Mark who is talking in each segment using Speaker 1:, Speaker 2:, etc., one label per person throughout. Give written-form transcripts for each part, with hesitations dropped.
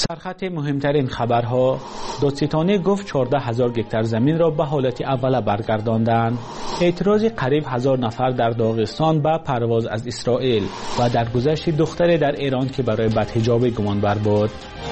Speaker 1: سرخط مهمترین خبرها: دادستانی گفت 14,000 گکتار زمین را به حالت اول برگرداندند. اعتراض قریب 1000 نفر در داغستان به پرواز از اسرائیل و درگذشت دختری در ایران که برای بدحجابی گمانبر بود.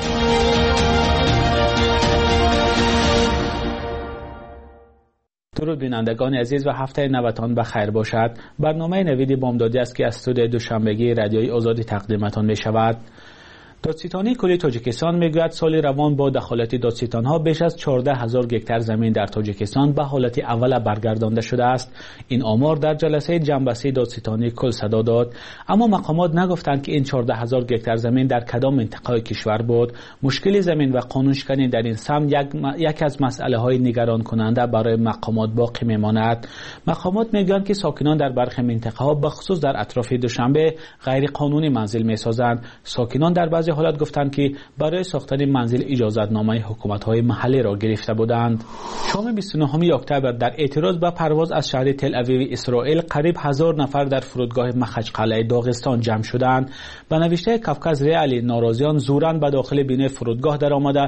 Speaker 1: درود بینندگان عزیز و هفته نوتان بخیر باشد. برنامه نوید بامدادی است که از استودیوی دوشنبگی رادیوی آزادی تقدیمتان می شود. دادستانی کلی تاجیکستان میگوید سال روان با دخالت دادستانها بیش از 14,000 گکتار زمین در تاجیکستان به حالت اول برگردانده شده است. این آمار در جلسه جنبشی دادستانی کل صدا داد، اما مقامات نگفتند که این 14,000 گکتار زمین در کدام منطقه کشور بود. مشکل زمین و قانونشکنی در این سمت یک از مسئله های نگران کننده برای مقامات باقی میماند. مقامات میگویند که ساکنان در برخی منطقه ها به خصوص در اطراف دوشنبه غیر قانونی منزل میسازند. ساکنان در بعضی حالت گفتند که برای ساختن منزل اجازه‌نامه حکومت‌های محلی را گرفته بودند. شام 29 اکتبر در اعتراض به پرواز از شهر تل اویو اسرائیل قریب 1000 نفر در فرودگاه مخچقلعه داغستان جمع شدند. به نوشته کاوکاز ریالی ناراضیان زوراً به داخل بینه فرودگاه درآمده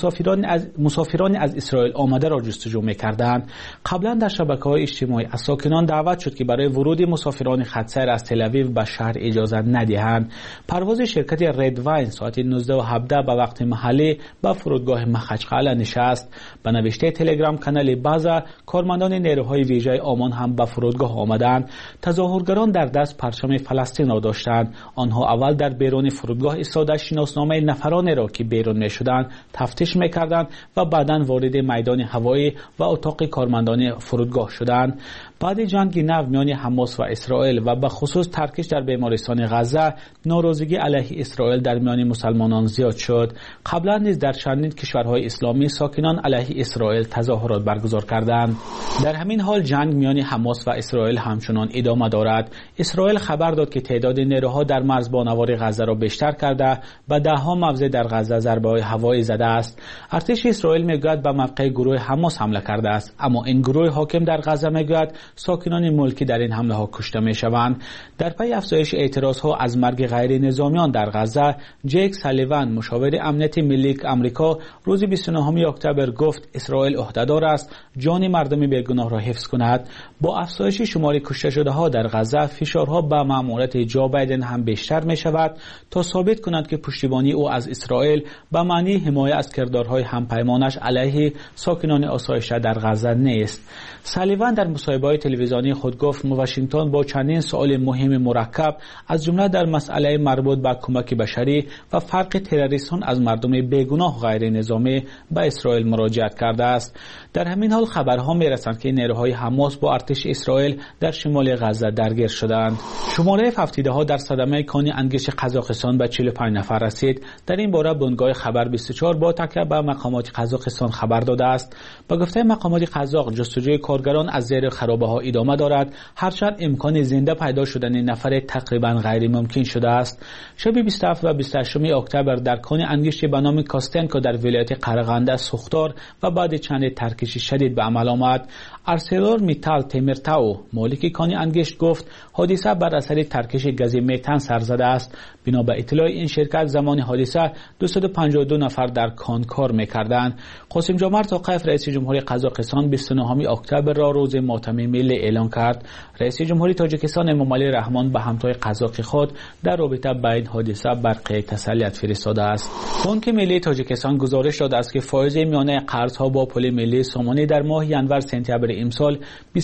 Speaker 1: مسافران از اسرائیل آمده را جستجو می‌کردند. قبلا در شبکه‌های اجتماعی از ساکنان دعوت شد که برای ورود مسافران خط‌سیر از تل اویو به شهر اجازه ندهند. پرواز شرکت ردواین ساعت 19:17 به وقت محلی به فرودگاه مخچقلعه نشست. به نوشته تلگرام کانال بازا کارمندان نیروهای ویژه آمان هم به فرودگاه آمدند. تظاهرگران در دست پرچم فلسطین را داشتند. آنها اول در بیرون فرودگاه ایستاده شناسنامه نفرانی را که بیرون می‌شدند تفتیش می‌کردند و بعداً وارد میدان هوایی و اتاق کارمندان فرودگاه شدند. بعد جنگ نو میان حماس و اسرائیل و به خصوص ترکش در بیمارستان غزه، ناراضگی علیه اسرائیل در میان مسلمانان زیاد شد. قبلا نیز در چندین کشورهای اسلامی ساکنان علیه اسرائیل تظاهرات برگزار کردند. در همین حال جنگ میان حماس و اسرائیل همچنان ادامه دارد. اسرائیل خبر داد که تعداد نیروها در مرز بانوار غزه را بیشتر کرده و ده‌ها موضع در غزه ضربه‌های هوایی زده است. ارتش اسرائیل میگوید به موقع گروه حماس حمله کرده است، اما این گروه حاکم در غزه میگوید ساکنان ملکی در این حمله ها کشته میشوند. در پی افزایش اعتراض ها از مرگ غیر نظامیان در غزه، جیک سالیوان مشاور امنیت ملی آمریکا روز 29 اکتبر گفت اسرائیل عهده‌دار است جان مردم بیگناه را حفظ کند. با افزایش شمار کشته شده ها در غزه، فشارها به مأموریت جو بایدن هم بیشتر می شود تا ثابت کند که پشتیبانی او از اسرائیل به معنی حمایت از کردارهای همپیمانش علیه ساکنان آسایش‌ده در غزه نیست. سالیوان در مصاحبه تلویزیونی خود گفت واشنگتن با چندین سوال مهم مرکب از جمله در مسئله مربوط به کمک بشری و فرق تروریستان از مردم بیگناه غیر نظامی به اسرائیل مراجعت کرده است. در همین حال خبرها میرسند که نیروهای حماس با ارتش اسرائیل در شمال غزه درگیر شدند. شماره فوتیده ها در صدمه کانی انگشت قزاقستان به 45 نفر رسید. در این باره بنگاه خبر 24 با تکیه به مقامات قزاقستان خبر داده است. با گفته مقامات قزاق، جستجوی کارگران از زیر خرابه‌ها ادامه دارد، هرچند امکان زنده پیدا شدن نفر تقریبا غیر ممکن شده است. شب 27 و 28 اکتبر در کان انگشت به نام کاستنکو در ولایت قرغنده سوختار و بعد چند ترکش شدید به عمل آمد. ارسلور میتال تیمرتاو مالک کان انگشت گفت حادثه بر اثر ترکش گاز متن سر زده است. بنا به اطلاع این شرکت زمان حادثه 252 نفر در کان کار می‌کردند. قاسم جمعت توقیف رئیس جمهوری قزاقستان 29 اکتبر را روز ماتم ملی اعلان کرد. رئیس جمهوری تاجیکستان امامعلی رحمان به همتای قزاقی خود در رابطه با این حادثه برقی تسلیت فرستاده است. بانک ملی تاجیکستان گزارش داده است که فایز میانه قرضها با پول ملی سامانه در ماه ینور سپتامبر امسال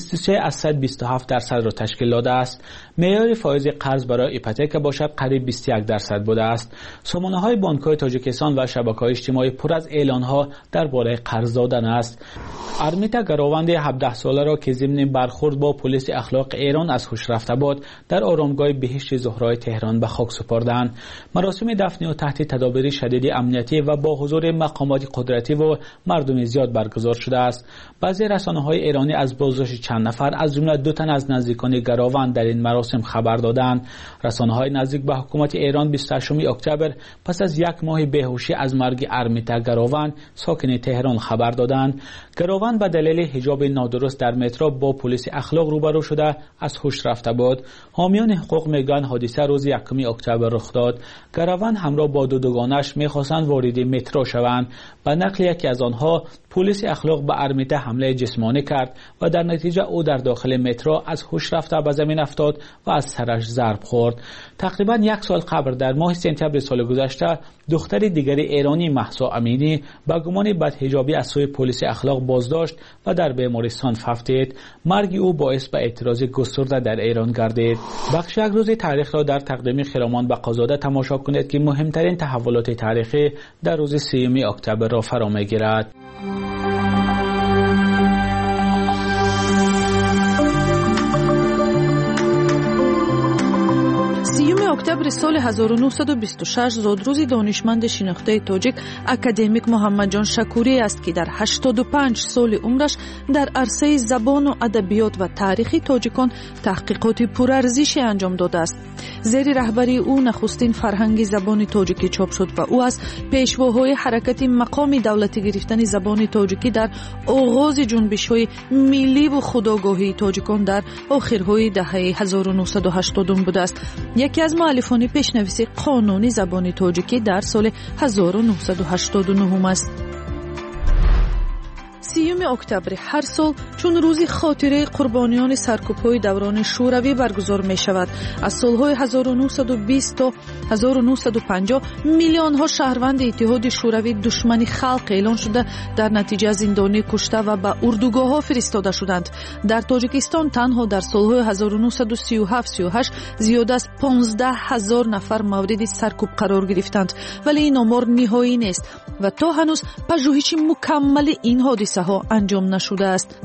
Speaker 1: 23.27% را تشکیل داده است. معیار فایز قرض برای ایپاتک باشد قریب 21% بوده است. سامانه‌های بانک‌های تاجیکستان و شبکه‌های اجتماعی پر از اعلان‌ها درباره قرض دادن است. ارمیتا گروند 17 ساله را که ضمن برخورد با پلیس اخلاق ایران از هوش رفته بود در آرامگاه بهشت زهرای تهران به خاک سپردند. مراسم دفن و تحت تدابیر شدید امنیتی و با حضور مقامات قدرتی و مردم زیاد برگزار شده است. بعضی رسانه‌های ایرانی از بازداشت چند نفر از جمله 2 تن از نزدیکان گروند در این مراسم خبر دادند. رسانه‌های نزدیک به حکومت ایران 28 اکتبر پس از یک ماه بیهوشی از مرگ ارمیتا گروند ساکن تهران خبر دادند. گروند به دلیل حجاب نادرست در مترو با پلیس اخلاق روبرو شده از هوش رفته بود. حامیان حقوق میگن حادثه روز 1 اکتبر رخ داد. گروان همراه با دو دوگانش میخواستند وارد مترو شوند. به نقل یکی از آنها پلیس اخلاق به ارمیته حمله جسمانی کرد و در نتیجه او در داخل مترو از هوش رفته به زمین افتاد و از سرش ضرب خورد. تقریبا 1 سال قبل در ماه سپتامبر سال گذشته دختر دیگر ایرانی مهسا امینی با گمان بدحجابی از سوی پلیس اخلاق بازداشت و در بیمارستان ففتید. مرگ او باعث به اعتراض گسترده در ایران گردید. بخش یک روز تاریخ را در تقدیم خرامان بقازاده تماشا کنید که مهمترین تحولات تاریخی در روز 3 اکتبر را فرا میگیرد.
Speaker 2: 3 اکتبر سال 1926 زادروز دانشمند شناخته تاجیک اکادمیک محمد جان شکوری است که در 85 سال عمرش در عرصه زبان و ادبیات و تاریخ تاجیکان تحقیقات پرارزشی انجام داده است. زیر رهبری او نخستین فرهنگ زبان تاجیکی چاپ شد و او از پیشواهای حرکت مقام دولتی گرفتن زبان تاجیکی در آغاز جنبش‌های ملی و خودآگاهی تاجیکان در آخرهای دهه 1980 بوده است. یکی از مؤلفان پیشنویس قانون زبان تاجیکی در سال 1989 است. 3 اکتبر هر سال چون روزی خاطره قربانیان سرکوب‌های دوران شوروی برگزار می‌شود. از سال‌های 1920 تا 1950 میلیون‌ها شهروند اتحاد شوروی دشمن خلق اعلان شده در نتیجه زندانی کشته و به اردوگاه‌ها فرستاده شدند. در تاجیکستان تنها در سال‌های 1937-38 زیاد از 15,000 نفر مورد سرکوب قرار گرفتند، ولی این آمار نهایی نیست و تا هنوز پژوهش مکمل این حادثه ها انجام نشده است.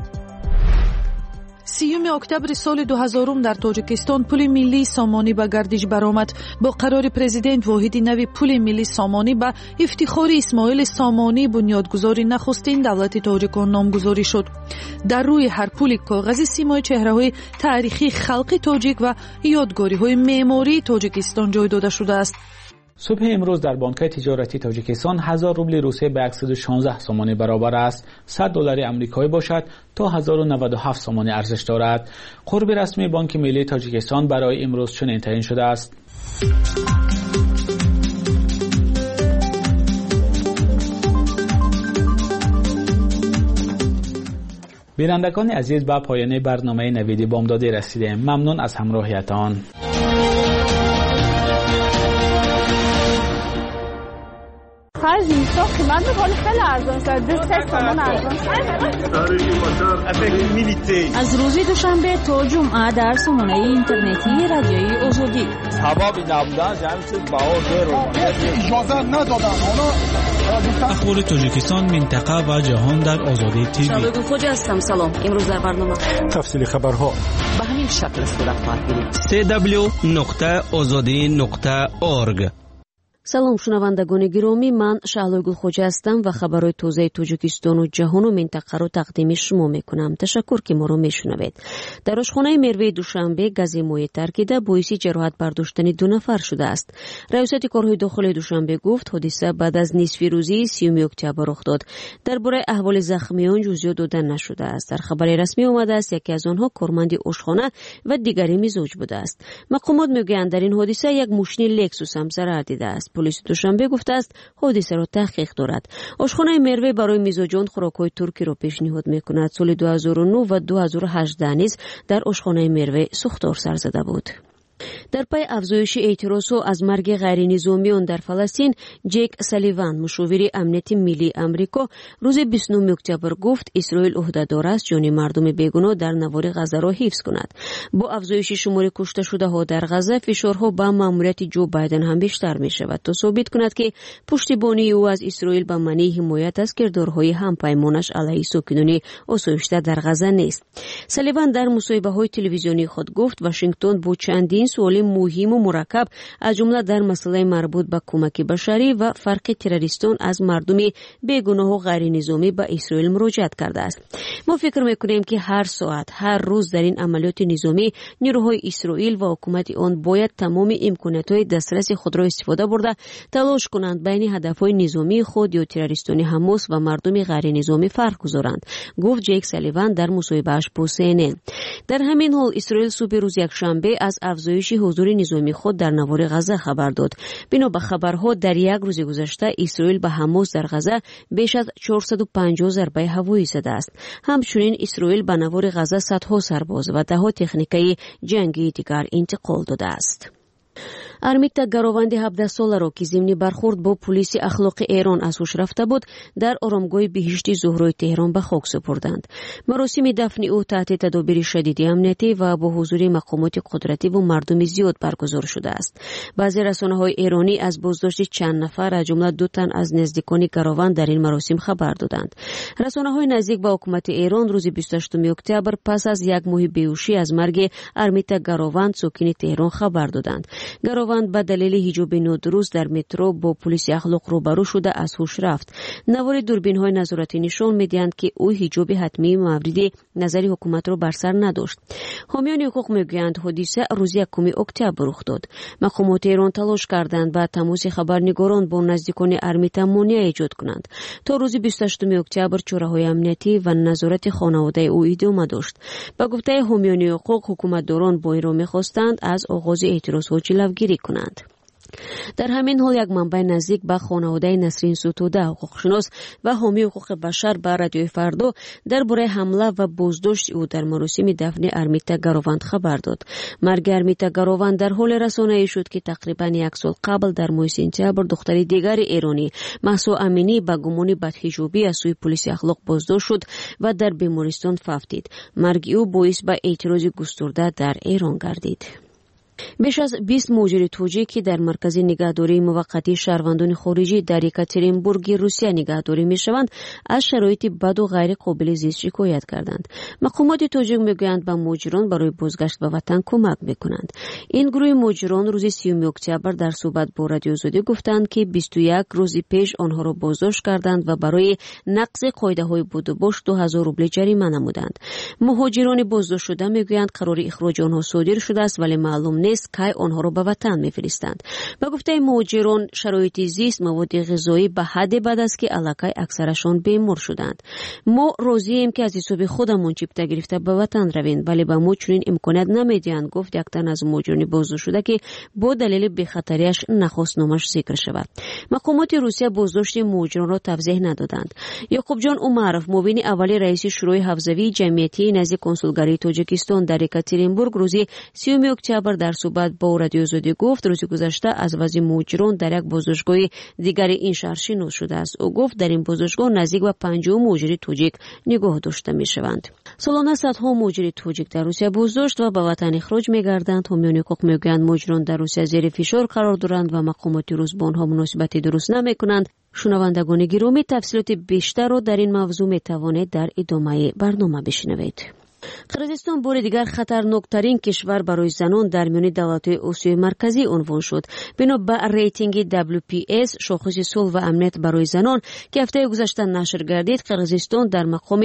Speaker 2: 3 اکتبر سال 2000 در تاجیکستان پل ملی سامانی به گردش برآمد. با قرار پرزیدنت واحد نوی پل ملی سامانی به افتخار اسماعیل سامانی بنیادگذار نخستین دولت تاجیکان نامگذاری شد. در روی هر پل کاغذی سیمای چهره‌های تاریخی خلق تاجیک و یادگاری‌های معماری تاجیکستان جای داده شده است.
Speaker 1: صبح امروز در بانک تجارتی تاجیکستان 1000 روبل روسیه به 116 سومانی برابر است. $100 آمریکایی باشد تا 1097 سومانی ارزش دارد. قرب رسمی بانک ملی تاجیکستان برای امروز چنین تعیین شده است. بینندگان عزیز، به پایان برنامه نویدی بامدادی رسیدیم. ممنون از همراهیتان.
Speaker 3: خرج نیستا قیمت بخوری خیلی ارزان شد. 2 تومان ارزان شد.
Speaker 4: از روز دوشنبه تا جمعه در سامانه اینترنتی رادیوی آزادی
Speaker 5: سبب نبودن جمعی چیز بهار رو
Speaker 6: اجازه ندادن.
Speaker 7: اخبار تاجیکستان، منطقه و جهان در آزادی تیوی.
Speaker 4: شالوی خوجه هستم. سلام. امروز در برنامه
Speaker 6: تفصیل خبرها
Speaker 4: به همین شکل صورت خواهد گرفت.
Speaker 8: www.azadi.org.
Speaker 9: سلام شنوندگان گرامی، من شعله گل خوجه هستم و خبرهای تازه تاجیکستان و جهان و منطقه رو تقدیم شما میکنم. تشکر که ما رو میشنوید. در آشخانه مروه دوشنبه گاز موی ترکیده باعث جراحت برداشتن 2 نفر شده است. ریاست کارهای داخلی دوشنبه گفت حادثه بعد از نصف روزی 3 اکتبر رخ داد. درباره احوال زخمیان جزئیات داده نشده است. در خبر رسمی آمده است یکی از آنها کارمند آشخانه و دیگری مزاج بوده است. مقامات میگویند در این حادثه یک ماشین لکسوس هم ضرر دیده است. پلیس دوشنبه گفته است حادثه را تحقیق دارد. آشخانه مروه برای میزاجان خوراک‌های ترکی را پیشنهاد می‌کند. سال 2009 و 2018 نیز در آشخانه مروه سوختار سر زده بود. در پی افزایش اعتراض از مرگ غیر نظامیان در فلسطین، جک سالیوان مشاور امنیت ملی آمریکا روز 29 اکتبر گفت اسرائیل عهده‌دار است جان مردم بیگناه در نوار غزه را حفظ کند. با افزایش شمار کشته شده ها در غزه، فشارها به ماموریت جو بایدن هم بیشتر می شود تا ثابت کند که پشتیبانی او از اسرائیل به معنی حمایت از کردارهای همپیمانش علیه ساکنان آسایشته در غزه نیست. سالیوان در مصاحبه‌های تلویزیونی خود گفت واشنگتن با چندین суоли муҳим ва мураккаб аз ҷумла дар масъалаи марбут ба кӯмаки башарӣ ва фарқи террористон аз мардуми бегуноҳу ғайринизомӣ ба Исроил муроҷиат кардааст. мо фикр мекунем ки ҳар соат, ҳар рӯз дар ин амалиёти низомӣ нирӯҳои Исроил ва ҳукумати он бояд тамоми имкониятҳои дастраси худро истифода бурда талош кунанд байни ҳадафҳои низомии худ ё террористони ҳамос ва мардуми ғайринизомӣ фарқ гузоранд, гуфт Ҷейк Салливан дар мусоҳибааш бо CNN. дар ҳамин ҳол Исроил субҳи рӯзи якшанбе аз афзоиши ҳузури низомии худ дар навори Ғаза хабар дод. бино ба хабарҳо дар як рӯзи гузашта Исроил ба ҳамос дар Ғаза беш аз 450 зарбаи ҳавоӣ задааст. ҳамчунин Исроил ба навори Ғаза садҳо сарбоз ва даҳо техникаи ҷангии дигар интиқол додааст. Армита гарованди 17 соларо ки зимни бархурд бо пулиси ахлоқи Эрон аз ҳуш рафта буд, дар оромгоҳи биҳишти Зуҳрои Теҳрон ба хок супурданд. маросими дафни ӯ таҳти тадобири шадиди амниятӣ ва бо ҳузури мақомоти қудративу мардуми зиёд баргузор шудааст. баъзе расонаҳои эронӣ аз боздошти чанд нафар аз ҷумла 2 тан аз наздикони гарованд дар ин маросим хабар доданд. расонаҳои наздик ба ҳукумати Эрон рӯзи 28 октябр пас аз як моҳи беҳушӣ аз марги Армита гарованд сокини Теҳрон хабар доданд. гарованд ба далели ҳиҷоби нодуруст дар метро бо пулиси ахлоқ рӯбарӯ шуда аз ҳуш рафт. навори дурбинҳои назоратӣ нишон медиҳанд ки ӯ ҳиҷоби ҳатмии мавриди назари ҳукуматро бар сар надошт. ҳомиёни ҳуқуқ мегӯянд ҳодиса рӯзи 1 октябр рух дод. мақомоти Эрон талош карданд ба тамоси хабарнигорон бо наздикони Армита монеа эҷод кунанд. то рӯзи 28 октябр чораҳои амниятӣ ва назорати хонаводаи ӯ идома дошт. ба гуфтаи ҳомиёни ҳуқуқ, ҳукуматдорон бо инро мехостанд аз оғози эътирозҳо ҷилавгирӣ کنند. در همین حال یک منبع نزدیک به خانواده نسرین ستوده حقوقشناس و حامی حقوق بشر به رادیوی فردا درباره حمله و بازداشت او در مراسم دفن ارمیتا گاروند خبر داد. مرگ ارمیتا گاروند در حال رسانه‌ای شد که تقریبا یک سال قبل در ماه سپتامبر دختر دیگر ایرانی مهسا امینی به گمان بدحجابی از سوی پلیس اخلاق بازداشت شد و در بیمارستان فوتید. مرگ او باعث به اعتراض گسترده در ایران گردید. بیش از 20 مهاجر توجیکی در مرکز نگهداری موقتی شهروندان خارجی در یکاترینبورگ روسیه نگهداری میشوند از شرایط بد و غیر قابل زیست شکایت کردند. مقامات توجیک میگویند به مهاجران برای بازگشت به وطن کمک میکنند. این گروه مهاجران روز 30 اکتبر در صحبت با رادیو آزادی گفتند که 21 روز پیش آنها را بازداشت کردند و برای نقض قاعده‌های بود و باش 2000 روبل جریمه نمودند. مهاجران بازداشت شده میگویند قرار اخراج آنها صادر شده است ولی معلوم نیست که آنها را به وطن میفرستند. با گفته مهاجران شرایط زیست مواد غذایی به حد بد است که علاقه اکثرشان بیمار شدند. ما راضییم که از حساب خودمون چیپتا گرفته به وطن رویم ولی به ما چنین امکانات نمیدهند، گفت یک تن از مهاجران بازداشت شده که با دلیل بی‌خطریش نخواست نامش ذکر شود. مقامات روسیه بازداشت مهاجران را توضیح ندادند. یعقوب جان عمرов معاون اولی رئیس شورای حوزوی جمعیتی نزد کنسولگری تاجیکستان در یکاترینبورگ روز 30 اکتبر در صحبت با رادیو آزادی گفت روز گذشته از وضع مهاجران در یک بازداشتگاه دیگر این شهر شنود شده است. او گفت در این بازداشتگاه نزدیک به 50 مهاجر توجیک نگاه داشته میشوند. سالانه صدها مهاجر توجیک در روسیه بازداشت و به وطن اخراج میگردند. حامیان حقوق میگویند مهاجران در روسیه زیر فشار قرار دارند و مقامات روس با آنها مناسبت درست نمیکنند. شنوندگان گرامی، تفصیلات بیشتر را در این موضوع میتوانید در ادامه برنامه بشنوید. قرقیزستان بار دیگر خطرناکترین کشور برای زنان در میان دولت‌های آسیای مرکزی عنوان شد. بنا به ریتینگ WPS شاخص صلح و امنیت برای زنان که هفته گذشته نشر گردید، قرقیزستان در مقام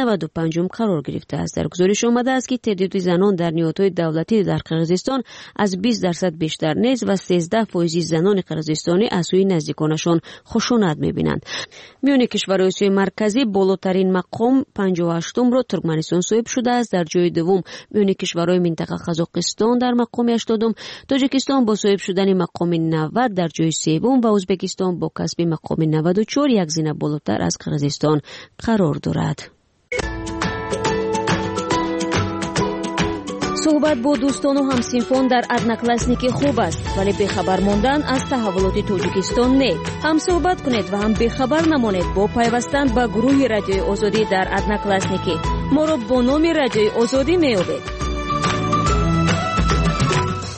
Speaker 9: 95 قرار گرفته است. در گزارش آمده است که تعداد زنان در نهادهای دولتی در قرقیزستان از 20% بیشتر نیست و 13% زنان قرقیزستانی از سوی نزدیکانشان خشونت می‌بینند. میان کشورهای آسیای مرکزی بالاترین مقام 58م را ترکمنستان صاحب شده است. در جای دوم میان کشورهای منطقه قزاقستان در مقام 80م، تاجیکستان با صاحب شدن مقام 90 در جای سوم و ازبکستان با کسب مقام 94 یک زینه بالاتر از قرقیزستان قرار دارد. صحبت با دوستان و همسنفان در ادناکلاسنیکی خوب است ولی بخبر ماندن از تحولات تاجیکستان نه. هم صحبت کنید و هم بخبر نمانید با پیوستن به گروه رادیوی آزادی در ادناکلاسنیکی. ما را با نام رادیوی آزادی می‌یابید.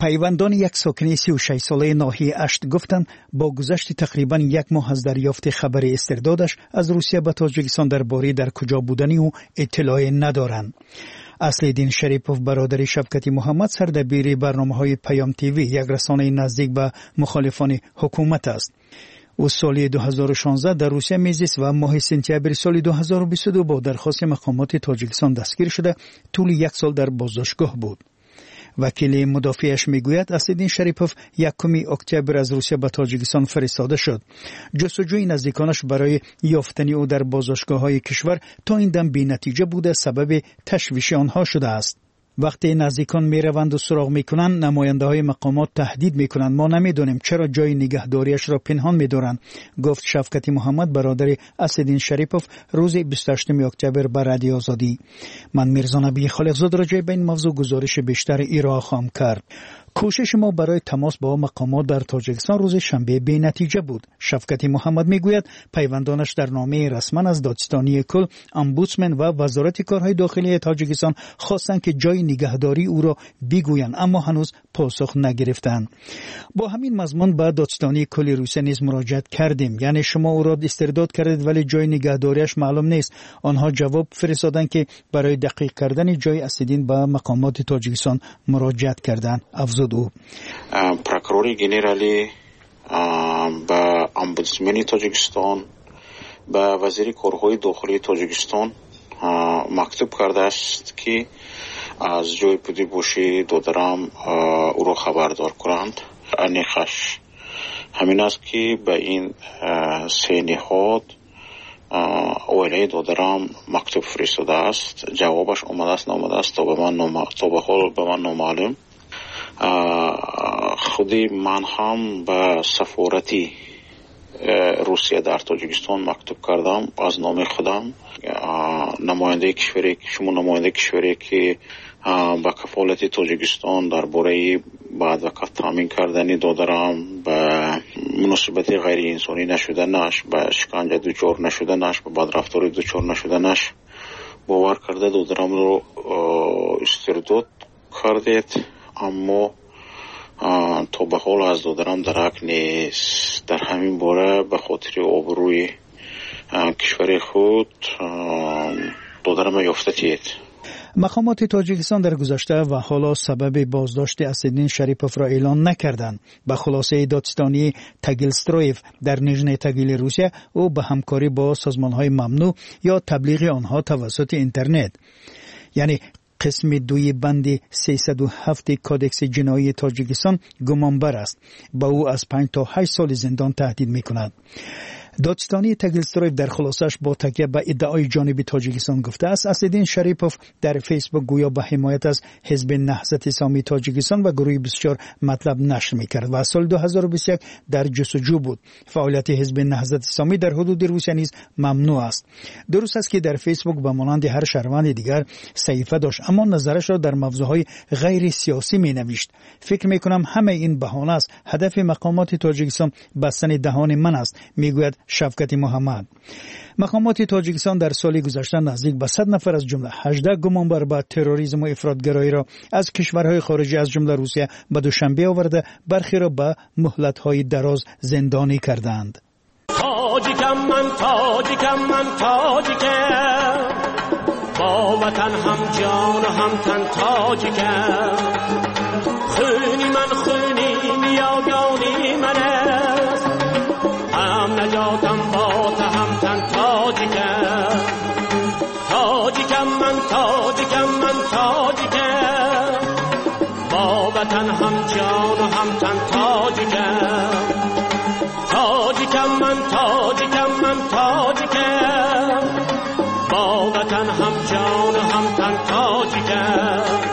Speaker 8: پیوندان یک ساکنه 36 ساله ناحیه اشت گفتند با گذشت تقریبا یک ماه از دریافت خبر استردادش از روسیه به تاجیکستان درباره در کجا بودنی او اطلاعی ندارند. اصل‌الدین شریپوف برادر شفقتی محمد سردبیر برنامه‌های پیام تیوی یک رسانه نزدیک به مخالفان حکومت است. او سال 2016 در روسیه میزیست و ماه سپتامبر سال 2022 با درخواست مقامات تاجیکستان دستگیر شده طول یک سال در بازداشتگاه بود. وکیل مدافعش میگوید اصل‌الدین شریپوف 1 اکتبر از روسیه به تاجیکستان فرستاده شد. جستجوی نزدیکانش برای یافتن او در بازداشتگاه‌های کشور تا این دم بی‌نتیجه بوده سبب تشویش آنها شده است. وقتی نزدیکان میروند و سراغ میکنند نماینده های مقامات تهدید میکنند ما نمیدونیم چرا جای نگهداریش را پنهان میدارند، گفت شفقتی محمد برادر اصل‌الدین شریپوف روز 28 اکتبر به رادیو آزادی. من میرزا نبی خالقزاد راجع به این موضوع گزارش بیشتر ارائه خواهم کرد. کوشش ما برای تماس با مقامات در تاجیکستان روز شنبه بی نتیجه بود. شفقتی محمد میگوید پیوندانش در نامه رسما از دادستانی کل، امبودسمن و وزارت کارهای داخلی تاجیکستان خواستند که جای نگهداری او را بگویند اما هنوز پاسخ نگرفتند. با همین مضمون به دادستانی کل روسیه نیز مراجعت کردیم، یعنی شما او را استرداد کردید ولی جای نگهداریش معلوم نیست. آنها جواب فرستادند که برای دقیق کردن جای اصل‌الدین به مقامات تاجیکستان مراجعت کردند.
Speaker 10: پروکوروری گنرالی به امبودسمن تاجیکستان به وزیر کارهای داخلی تاجیکستان مکتوب کرده است که از جای پدیدباشی دادرم او را خبردار کنند. انیخش همین است که به این سه نهاد اولی دادرم مکتوب فرستاده است. جوابش آمده است نامده است تا به حال به من نامعلوم. خودی من هم به سفارتی روسیه در تاجیکستان مکتوب کردم از نام خودم. نماینده کشوری که با کفالت تاجیکستان درباره بعد وقت تامین کردنی دادرم به مناسبت غیر انسانی نشدنش، به شکنجه دچار نشدنش، به بدرفتاری دچار نشدنش باور کرده دادرم رو استرداد کردید، اما تا به حال از دادرم درک نیست. در همین باره به خاطر آبروی کشور خود دادرم یافته تید.
Speaker 8: مقامات تاجیکستان در گذشته و حالا سبب بازداشت اصل‌الدین شریپوف را اعلان نکردند. به خلاصه دادستانی تگیلسترویف در نیژنی تگیل روسیه او به همکاری با سازمان‌های ممنوع یا تبلیغ آنها توسط اینترنت، یعنی قسم 2 بند 307 کودکس جنایی تاجیکستان گمانبر است. با او از 5 تا 8 سال زندان تهدید می‌کند. دادستانی تگیلسترویف در خلاصش با تکیه به ادعای جانب تاجیکستان گفته است اصل‌الدین شریپوف در فیسبوک گویا به حمایت از حزب نهضت اسلامی تاجیکستان و گروه 24 مطلب نشر می‌کرد و سال 2021 در جستجو بود. فعالیت حزب نهضت اسلامی در حدود روسیه نیز ممنوع است. درست است که در فیسبوک به مانند هر شهروند دیگر صحیفه داشت اما نظرش را در موضوعهای غیر سیاسی می‌نوشت. فکر می‌کنم همه این بهانه است. هدف مقامات تاجیکستان بستن دهان من است، میگوید شفقتی محمد. مقامات تاجیکستان در سال گذشته نزدیک به 100 نفر از جمله 18 گمانبر به تروریسم و افراطگرایی را از کشورهای خارجی از جمله روسیه به دوشنبه آورده، برخی را به مهلت‌های دراز زندانی کردند.
Speaker 11: تاجیکم من تاجیکم، با وطن هم جان و هم تن تاجیکم. خونی من خونی میاگانی من است، هم نجاتم با تا هم تن تاجیکم. تاجیکم من تاجیکم، با وطن هم جان و هم تن تاجیکم. تاجیکم من تاجیکم، با وطن هم جان و هم تن تاجیکم.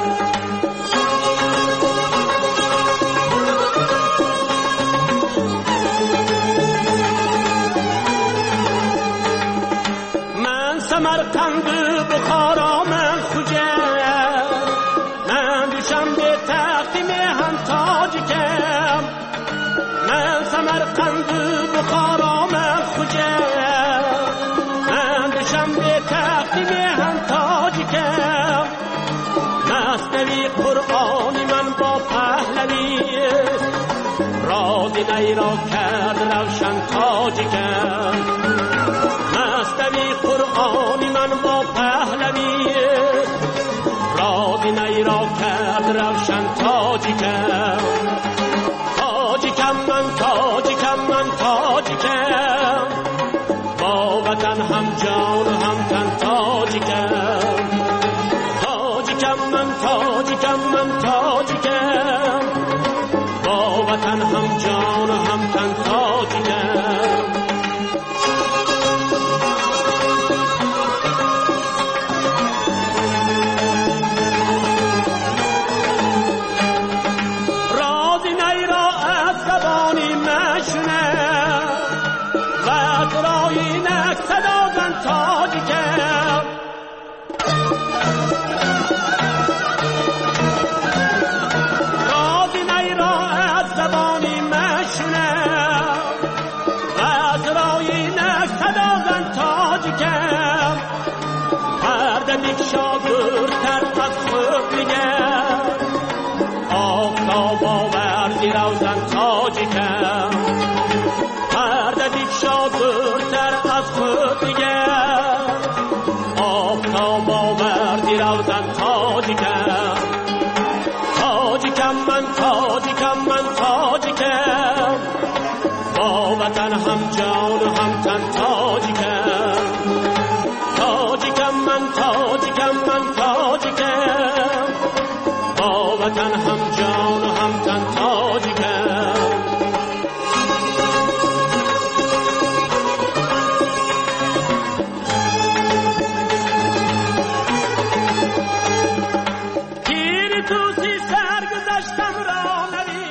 Speaker 11: سمرقند بخارا من خوجم، من دوشم به تخت میهن تاجیکم. من سمرقند بخارا من خوجم، من دوشم به تخت میهن تاجیکم. مصنوی قرآنی من با پهلوی پهلوی راز نی را کرد روشن تاجیکم مستوی قرآنی من با پهلوی راز نی را کرد روشن تاجیکم تاجیکم من تاجیکم من تاجیکم با وطن هم جان و هم تن تاجیکم تاجیکم من تاجیکم من تاجیکم با وطن هم جان و هم تن تاجیکم رازی نی را از زبانی مشنه و از رایی نک صدا زن تاجیکم رازی نی را از زبانی مشنه و از رایی نک صدا زن تاجیکم پرده بیکشا دورتر از خود میگم آفتاب آور زیر روزن تاجیکم پرده بیکشا دورتر از خود میگم آفتاب آور زیر روزن تاجیکم تاجیکم من تاجیکم من تاجیکم با وطن هم جان و هم تن تاجیکم تاجیکم من تاجیکم من تاجیکم با وطن هم جان و هم تن تاجیکم تیری توسی سرگذشتم را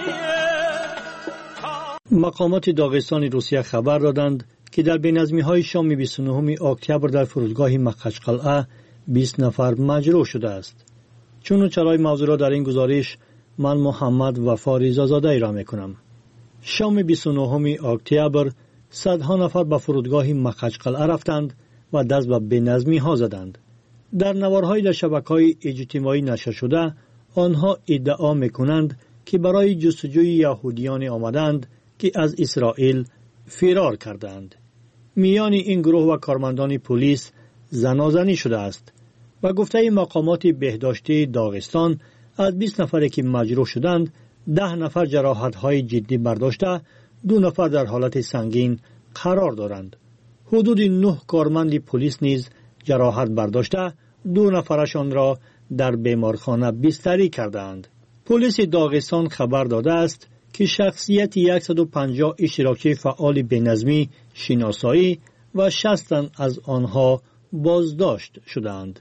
Speaker 12: مقامات داغستان روسیه خبر دادند که در بینظمی‌های شام 29 اکتبر در فرودگاه مخچقلعه 20 نفر مجروح شده است. چون و چرای موضوع را در این گزارش من محمد وفا رضازاده را میکنم. شام 29 اکتبر صدها نفر به فرودگاه مخچقلعه رفتند و دست به بینظمی‌ها زدند. در نوارهای در شبکه‌های اجتماعی نشر شده آنها ادعا میکنند که برای جستجوی یهودیان آمدند که از اسرائیل فرار کردند. میان این گروه و کارمندان پلیس زنازنی شده است و گفته مقامات بهداشتی داغستان از 20 نفری که مجروح شدند 10 نفر جراحت‌های جدی برداشته 2 نفر در حالت سنگین قرار دارند. حدود 9 کارمند پلیس نیز جراحت برداشته 2 نفرشان را در بیمارخانه بستری کردند. پلیس داغستان خبر داده است که شخصیت 150 اشتراکی فعال بینظمی شناسایی و 60 از آنها بازداشت شدند.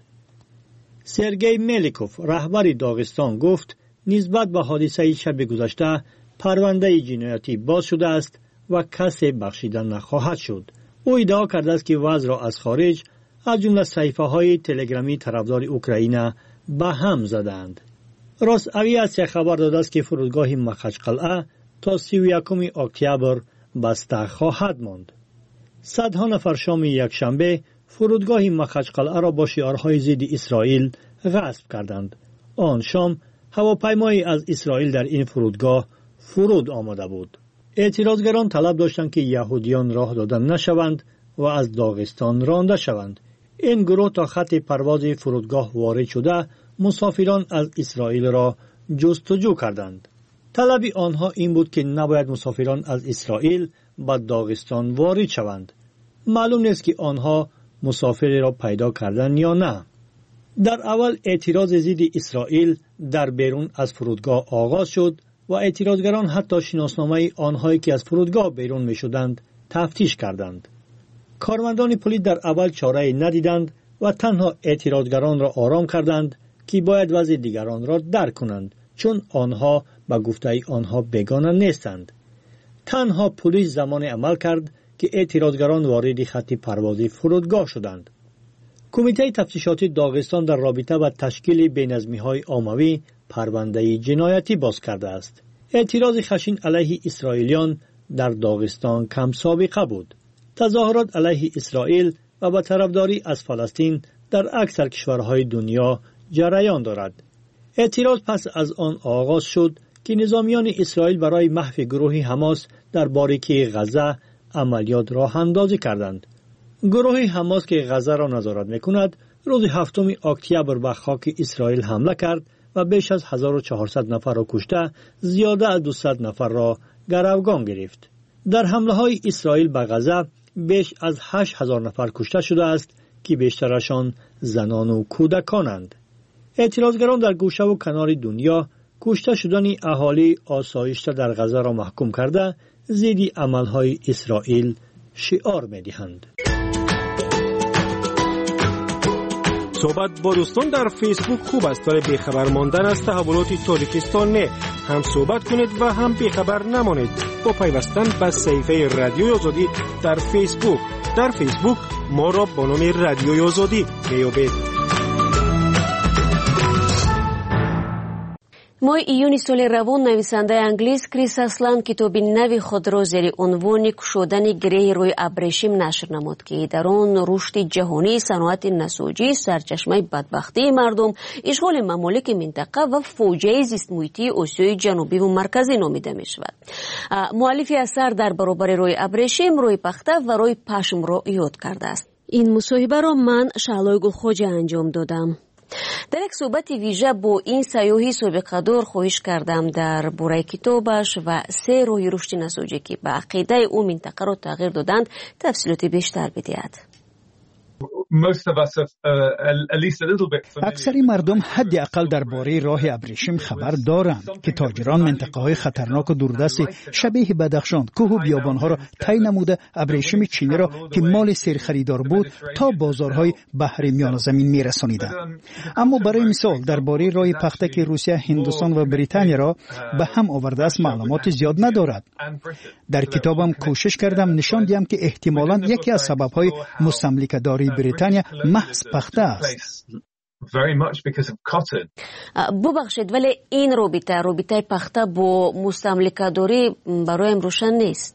Speaker 12: سرگئی ملیکوف رهبر داغستان گفت نسبت به حادثه شب گذشته پرونده جنایتی باز شده است و کسی بخشیده نخواهد شد. او ادعا کرده است که وضع را از خارج از جمله صفحه‌های تلگرامی طرفدار اوکراین به هم زدند. راست اویاسیا خبر داده است که فرودگاه مخچقلعه تا 31 اکتبر بسته خواهد ماند. صدها نفر شام یکشنبه فرودگاه مخچقلعه را با شعارهای ضد اسرائیل غصب کردند. آن شام هواپیمایی از اسرائیل در این فرودگاه فرود آمده بود. اعتراضگران طلب داشتند که یهودیان راه داده نشوند و از داغستان رانده شوند. این گروه تا خط پرواز فرودگاه وارد شده مسافران از اسرائیل را جستجو کردند. طلب آنها این بود که نباید مسافران از اسرائیل به داغستان وارد شوند. معلوم نیست که آنها مسافری را پیدا کردند یا نه. در اول اعتراض ضد اسرائیل در بیرون از فرودگاه آغاز شد و اعتراضگران حتی شناسنامه آنهایی که از فرودگاه بیرون می شدند تفتیش کردند. کارمندان پلیس در اول چاره ندیدند و تنها اعتراضگران را آرام کردند که باید وضع دیگران را درک کنند چون آنها به گفته آنها بیگانه نیستند. تنها پلیس زمان عمل کرد که اعتراضگران وارد خط پرواز فرودگاه شدند. کمیته تفتیشاتی داغستان در رابطه با تشکیل بینظمی‌های عمومی پرونده جنایتی باز کرده است. اعتراض خشن علیه اسرائیلیان در داغستان کم سابقه بود. تظاهرات علیه اسرائیل و به طرفداری از فلسطین در اکثر کشورهای دنیا جریان دارد. اعتراض پس از آن آغاز شد که نظامیان اسرائیل برای محو گروه حماس در باریکی غزه عملیات راه اندازی کردند. گروه حماس که غزه را نظارت می‌کند، روز 7 اکتبر به خاک اسرائیل حمله کرد و بیش از 1400 نفر را کشته، زیاده از 200 نفر را گروگان گرفت. در حمله‌های اسرائیل به غزه بیش از 8000 نفر کشته شده است که بیشترشان زنان و کودکانند. اعتراضگران در گوشه و کنار دنیا کشته شدن اهالی آسایشته در غزه را محکوم کرده، ضد عملهای اسرائیل شعار می‌دهند.
Speaker 13: صحبت با دوستان در فیسبوک خوب است، ولی بیخبر ماندن از تحولات تاجیکستان نه. هم صحبت کنید و هم بیخبر نمانید با پیوستن به صفحه رادیوی آزادی در فیسبوک. در فیسبوک ما را با نام رادیوی آزادی میابید.
Speaker 9: ماه ایون سال روان نویسنده انگلیس کریس اسلان کتابی نوی خود را زیر عنوان کشودن گره روی ابریشم نشر نمود که در آن رشد جهانی صنعت نساجی سرچشمه بدبختی مردم، اشغال ممالک منطقه و فوجه زیست محیطی آسیای جنوبی و مرکزی نامیده می شود. مؤلف اثر در برابر روی ابریشم، روی پخته و روی پشم را یاد کرده است. این مصاحبه را من شعلای گلخوجه انجام دادم. در یک صحبت ویژه با این سیاحی سابقه دار خواهش کردم در باره کتابش و 3 راه رشد نساجی که به عقیده او منطقه را تغییر دادند تفصیلات بیشتر بدهد.
Speaker 8: اکثری مردم حداقل درباره راه ابریشم خبر دارند که تاجران منطقه های خطرناک و دوردست شبیه بدخشان، کوه و بیابانها را طی نموده ابریشم چینی را که مال سیر خریدار بود تا بازارهای بحر میان زمین میرسانیدند. اما برای مثال درباره راه پخته که روسیه، هندوستان و بریتانیا را به هم آورده است معلومات زیاد ندارد. در کتابم کوشش کردم نشان دهم که احتمالاً یکی از سبب‌های مستملکه‌داری بریتانیا محض پخته است.
Speaker 9: ببخشید ولی این رابطه پخته با مستملکه‌داری برایم روشن نیست.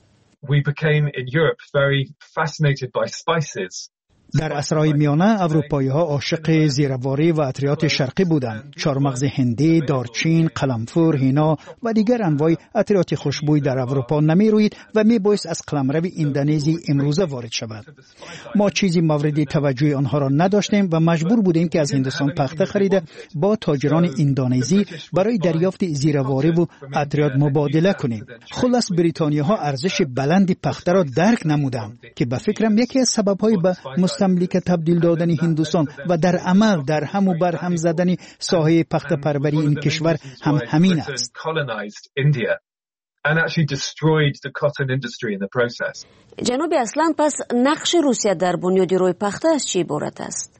Speaker 8: در عصرهای میانه اروپایی‌ها عاشق زیرواری و عطریات شرقی بودند. چارمغز هندی، دارچین، قلمفور، هینا و دیگر انواع عطریات خوشبوی در اروپا نمی‌روید و می‌بایست از قلمرو اندونزی امروزه وارد شود. ما چیزی مورد توجه آنها را نداشتیم و مجبور بودیم که از هندوستان پخته خریده با تاجران اندونزی برای دریافت زیرواری و عطریات مبادله کنیم. خلاص بریتانیاها ارزش بلند پخته را درک نمودند که به فکرم یکی از سبب‌های به مستملکه تبدیل دادن هندوستان و در عمل در هم و بر هم زدن ساحه پخته پروری این کشور هم همین است.
Speaker 9: جناب اسلام، پس نقش روسیه در بنیاد روی پخته از چی عبارت است؟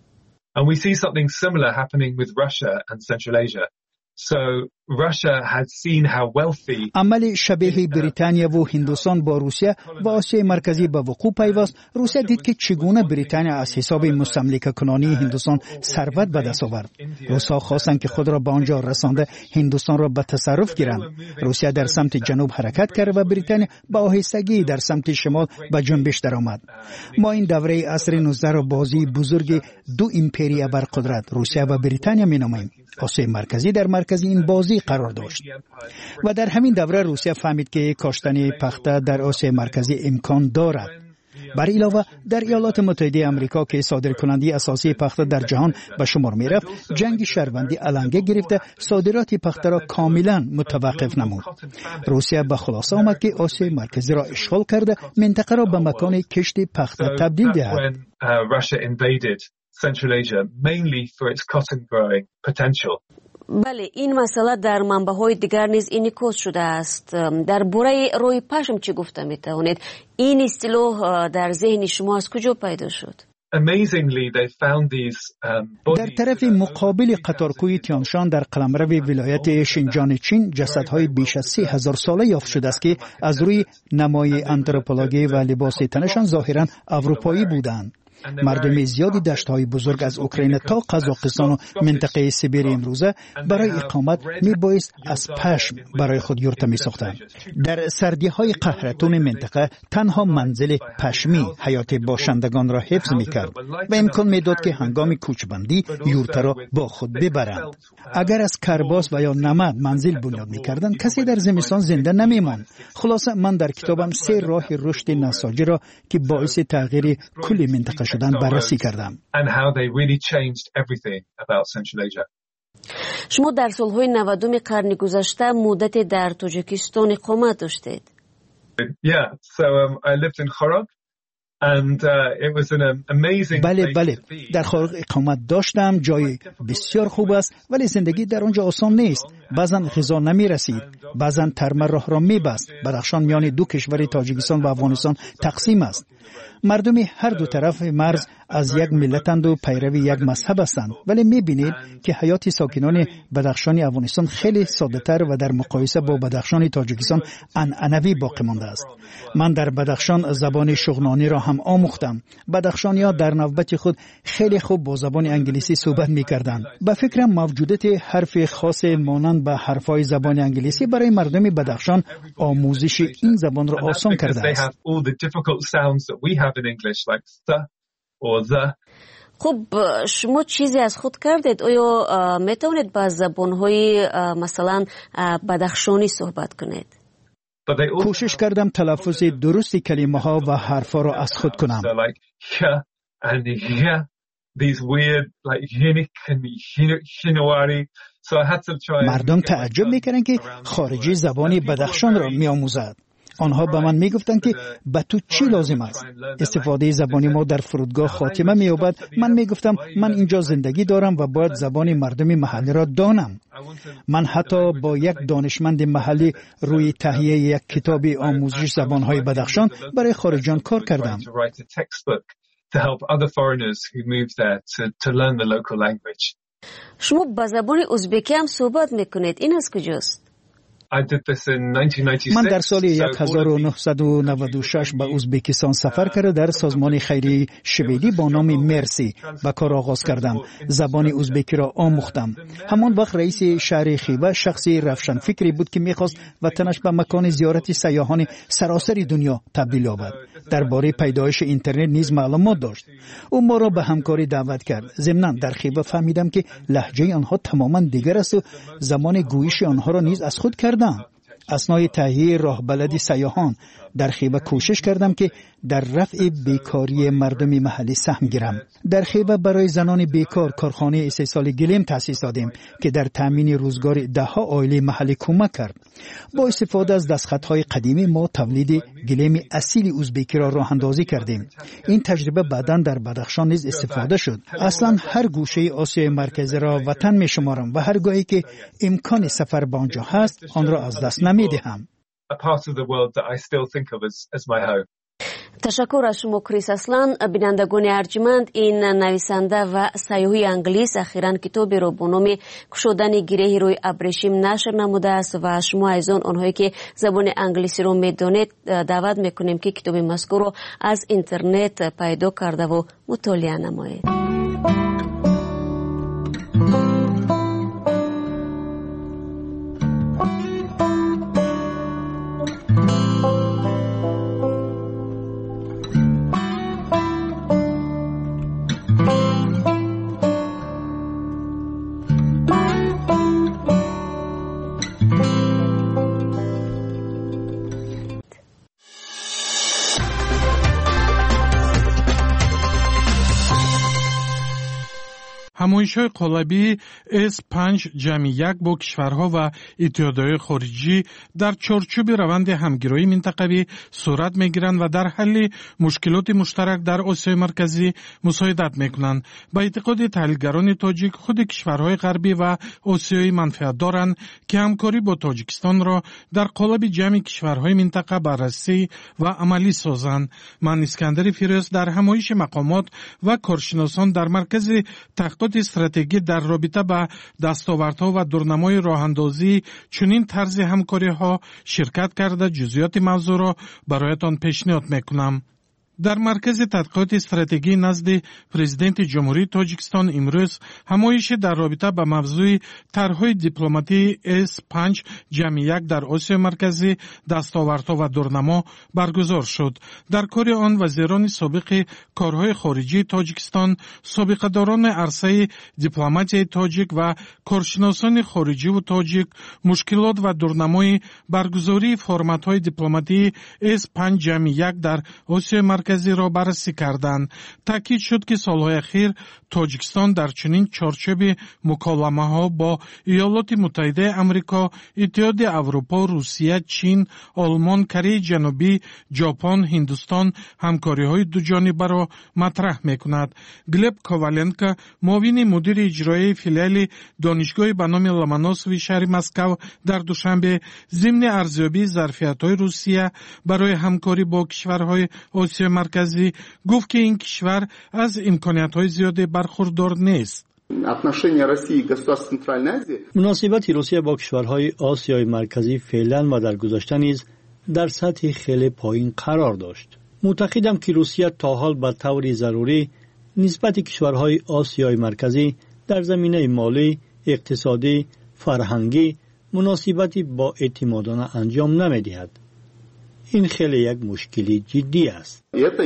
Speaker 8: عمل شبیه بریتانیا و هندوستان با روسیه و آسیای مرکزی به وقوع پیوست. روسیه دید که چگونه بریتانیا از حساب مستملکه کنانی هندوستان ثروت به دست آورد. روس‌ها خواستند که خود را به آنجا رسانده هندوستان را به تصرف گیرند. روسیه در سمت جنوب حرکت کرد و بریتانیا با آهستگی در سمت شمال به جنبش درآمد. ما این دوره عصر 19 را بازی بزرگ دو امپریا برقدرت روسیه و بریتانیا می‌نامیم. آسیای مرکزی در مرکز این بازی قرار داشت و در همین دوره روسیه فهمید که کاشتن پخته در آسیای مرکزی امکان دارد. بر علاوه در ایالات متحده آمریکا که صادرکننده اساسی پخته در جهان به شمار می رفت، جنگ شهروندی علنگه گرفته صادرات پخته را کاملا متوقف نمود. روسیه به خلاصه آمد که آسیای مرکزی را اشغال کرده منطقه را به مکان کشت پخته تبدیل دهد.
Speaker 14: Central Asia mainly for its cotton growing potential.
Speaker 9: بله، این مسئله در منبع‌های دیگر نیز انعکاس شده است. در باره روی پشم چه گفته می‌توانید؟ این اصطلاح در ذهن شما از کجا پیدا شد؟
Speaker 8: در طرف مقابل قطارکوی تیانشان در قلمرو ولایت شینجان چین جسدهای بیش از 3000 ساله یافت شده است که از روی نمای آنتروپولوژی و لباس تنشان ظاهراً اروپایی بودند. مردم زیادی دشت‌های بزرگ از اوکراین تا قزاقستان و منطقه سیبری امروزه برای اقامت میبایست از پشم برای خود یورت میساختند. در سردی‌های قهرتون منطقه تنها منزل پشمی حیات باشندگان را حفظ میکرد و امکان میداد که هنگام کوچبندی یورت را با خود ببرند. اگر از کرباس و یا نمد منزل بنیاد میکردند کسی در زمستان زنده نمیماند. خلاصه من در کتابم 3 راه رشد نساجی را که باعث تغییر کل منطقه شدن بررسی کردم.
Speaker 9: شما در سالهای 90 قرن گذشته مدت در تاجیکستان اقامت داشتید.
Speaker 8: بله در خارج اقامت داشتم. جای بسیار خوب است ولی زندگی در آنجا آسان نیست. بعضا غذا نمی رسید، بعضا ترمه راه را می بست. بدخشان میان دو کشور تاجیکستان و افغانستان تقسیم است. مردم هر دو طرف مرز از یک ملتند و پیروی یک مذهب هستند، ولی می‌بینید که حیات ساکنان بدخشان افغانستان خیلی ساده‌تر و در مقایسه با بدخشان تاجیکستان عنعنوی باقی مانده است. من در بدخشان زبان شغنانی را هم آموختم. بدخشانی‌ها در نوبت خود خیلی خوب با زبان انگلیسی صحبت می‌کردند. به فکرم موجودیت حرف خاص مانند به حرف‌های زبان انگلیسی برای مردم بدخشان آموزش این زبان را آسان کرده است.
Speaker 9: خب شما چیزی از خود کردید؟ آیا میتونید با زبان‌های مثلا بدخشانی صحبت کنید؟
Speaker 8: کوشش کردم تلفظ درست کلمه ها و حرفا را از خود کنم. مردم تعجب میکردند که خارجی زبان بدخشان را میآموزد. آنها به من میگفتند که به تو چی لازم است؟ استفاده زبانی ما در فرودگاه خاتمه مییابد. من میگفتم من اینجا زندگی دارم و باید زبان مردم محلی را دانم. من حتی با یک دانشمند محلی روی تهیه یک کتاب آموزش زبانهای بدخشان برای خارجیان کار کردم.
Speaker 9: شما با زبان ازبکی هم صحبت میکنید، این از کجاست؟
Speaker 8: من در سال 1996 به ازبکستان سفر کرده در سازمان خیریه شویدی با نام مرسی به کار آغاز کردم. زبان ازبکی را آموختم. همان وقت رئیس شهر خیبه شخصی روشن فکری بود که میخواست وطنش به مکان زیارت سیاحان سراسر دنیا تبدیل یابد. درباره پیدایش اینترنت نیز معلومات داشت. او ما را به همکاری دعوت کرد. ضمناً در خیبه فهمیدم که لهجه آنها تماما دیگر است و زمان گویش آنها را نیز از خود کردم. اثنای تهیه راهبلدی سیاحان در خیبه کوشش کردم که در رفع بیکاری مردم محلی سهم گیرم. در خیبه برای زنان بیکار کارخانه استحصال گلیم تأسیس دادیم که در تامین روزگار ده‌ها عائله محلی کمک کرد. با استفاده از دستخطهای قدیمی ما تولید گلیم اصیل ازبکی را راه اندازی کردیم. این تجربه بعداً در بدخشان نیز استفاده شد. اصلا هر گوشه آسیای مرکزی را وطن می‌شمارم و هرگاهی که امکان سفر به آنجا هست آن را از دست نمی‌دهم.
Speaker 9: تشکر از شما کریس اسلان. بینندگان ارجمند، این نویسنده و سیاح انگلیس اخیراً کتابی را با نام گشودن گره روی ابریشم نشر نموده است و شما ایزان آنهایی که زبان انگلیسی را میدانید دعوت میکنیم که کتاب مذکور را از اینترنت پیدا کرده و مطالعه نمایید.
Speaker 15: همایش‌های قالبی S5-1 با کشورها و اتحادیه‌های خارجی در چارچوب روند همگرایی منطقوی صورت می‌گیرند و در حل مشکلات مشترک در آسیای مرکزی مساعدت می‌کنند. با اعتقاد تحلیلگران تاجیک، خود کشورهای غربی و آسیایی منفعت دارند که همکاری با تاجیکستان را در قالب جمع کشورهای منطقه بررسی و عملی سازند. من اسکندر فیروز در همایش مقامات و کارشناسان در مرکز تحقیقات استراتژی در رابطه با دستاوردها و دورنمای راهاندازی چنین طرز همکاری‌ها شرکت کرده جزئیات موضوع را برایتان پیشنهاد می‌کنم. در مرکز تحقیقات استراتژی نزد پرزیدنت جمهوری تاجیکستان امروز همایش در رابطه با موضوع طرح‌های دیپلماتی S5 جمع 1 در آسیا مرکزی دستاوردها و دورنما برگزار شد. در کار آن وزیران سابق کارهای خارجی تاجیکستان، سابقه‌داران عرصه دیپلماتیای تاجیک و کارشناسان خارجی و تاجیک مشکلات و دورنمای برگزاری فرمت‌های دیپلماتی S5 جمع 1 در آسیا مرکزی را بررسی کردند. تاکید شد که سالهای اخیر تاجیکستان در چنین چارچوب مکالمه‌ها با ایالات متحده آمریکا، اتحاد اروپا، روسیه، چین، آلمان، کره جنوبی، ژاپن، هندوستان همکاری‌های دوجانبه را مطرح می‌کند. گلب کوالنکا، معاون مدیر اجرایی فیلیال دانشگاه به نام لومونوسوی شهر مسکو در دوشنبه ضمن ارزیابی ظرفیت‌های روسیه برای همکاری با کشورهای آسیا مرکزی گفت که این کشور از امکانات‌های زیادی برخوردار نیست.
Speaker 12: مناسبت روسیه با کشورهای آسیای مرکزی فعلا و در گذشته نیز در سطح خیلی پایین قرار داشت. معتقدم که روسیه تا حال به طور ضروری نسبت کشورهای آسیای مرکزی در زمینه مالی، اقتصادی، فرهنگی مناسبتی با اعتمادانه انجام نمی‌دهد. این خیلی یک مشکلی جدی است.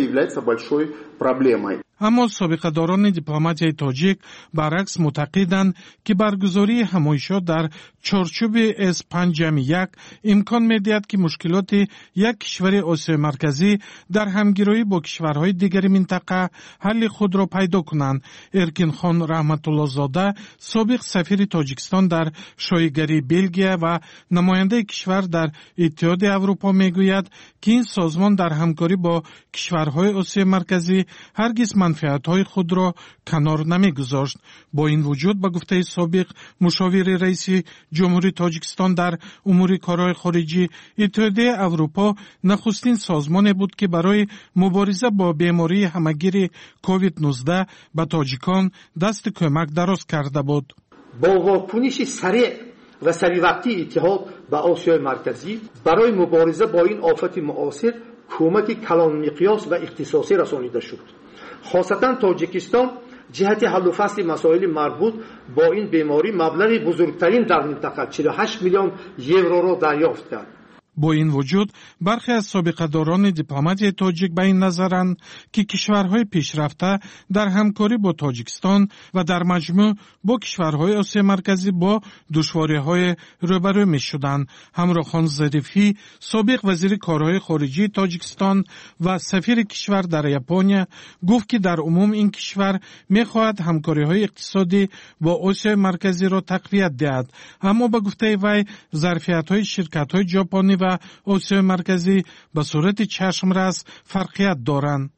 Speaker 15: اما سابقه‌داران دیپلماتیای تاجیک برعکس معتقدند که برگزاری همایشات در چارچوب S5 جمع 1 امکان می‌دهد که مشکلات یک کشور آسیا مرکزی در همگرایی با کشورهای دیگر منطقه حل خود را پیدا کنند. ارکین خان رحمت الله زاده، سابق سفیر تاجیکستان در شایگری بلژیک و نماینده کشور در اتحاد اروپا میگوید که این سازمان در همکاری با کشورهای آسیا مرکزی هرگز منفعت‌های خود را کنار نمی‌گذاشت. با این وجود به گفته سابق مشاور رئیس جمهوری تاجیکستان در امور کارهای خارجی، اتحاد اروپا نخستین سازمانی بود که برای مبارزه با بیماری همگیر کووید 19 به تاجیکان دست کمک دراز کرده بود.
Speaker 16: با واکنش سریع و سریع وقتی اتحاد به آسیای مرکزی برای مبارزه با این آفت معاصر کمک کلان مقیاس و اختصاصی رسانیده شد. خاصتا تاجیکستان جهت حل و فصل مسائل مربوط با این بیماری مبلغ بزرگترین در منطقه 48 میلیون یورو را دریافت کرد.
Speaker 15: با این وجود برخی از سابقه‌داران دیپلماتی تاجیک به این نظرند که کشورهای پیشرفته در همکاری با تاجیکستان و در مجموع با کشورهای آسیا مرکزی با دشواری‌های روبرو می‌شدند. همراه خان ظریفی، سابق وزیر کارهای خارجی تاجیکستان و سفیر کشور در ژاپن، گفت که در عموم این کشور می‌خواهد همکاری‌های اقتصادی با آسیا مرکزی را تقویت دهد، اما به گفته وی ظرفیت‌های شرکت‌های ژاپنی و آسیا مرکزی به صورت چشمرس فرقیت دارند.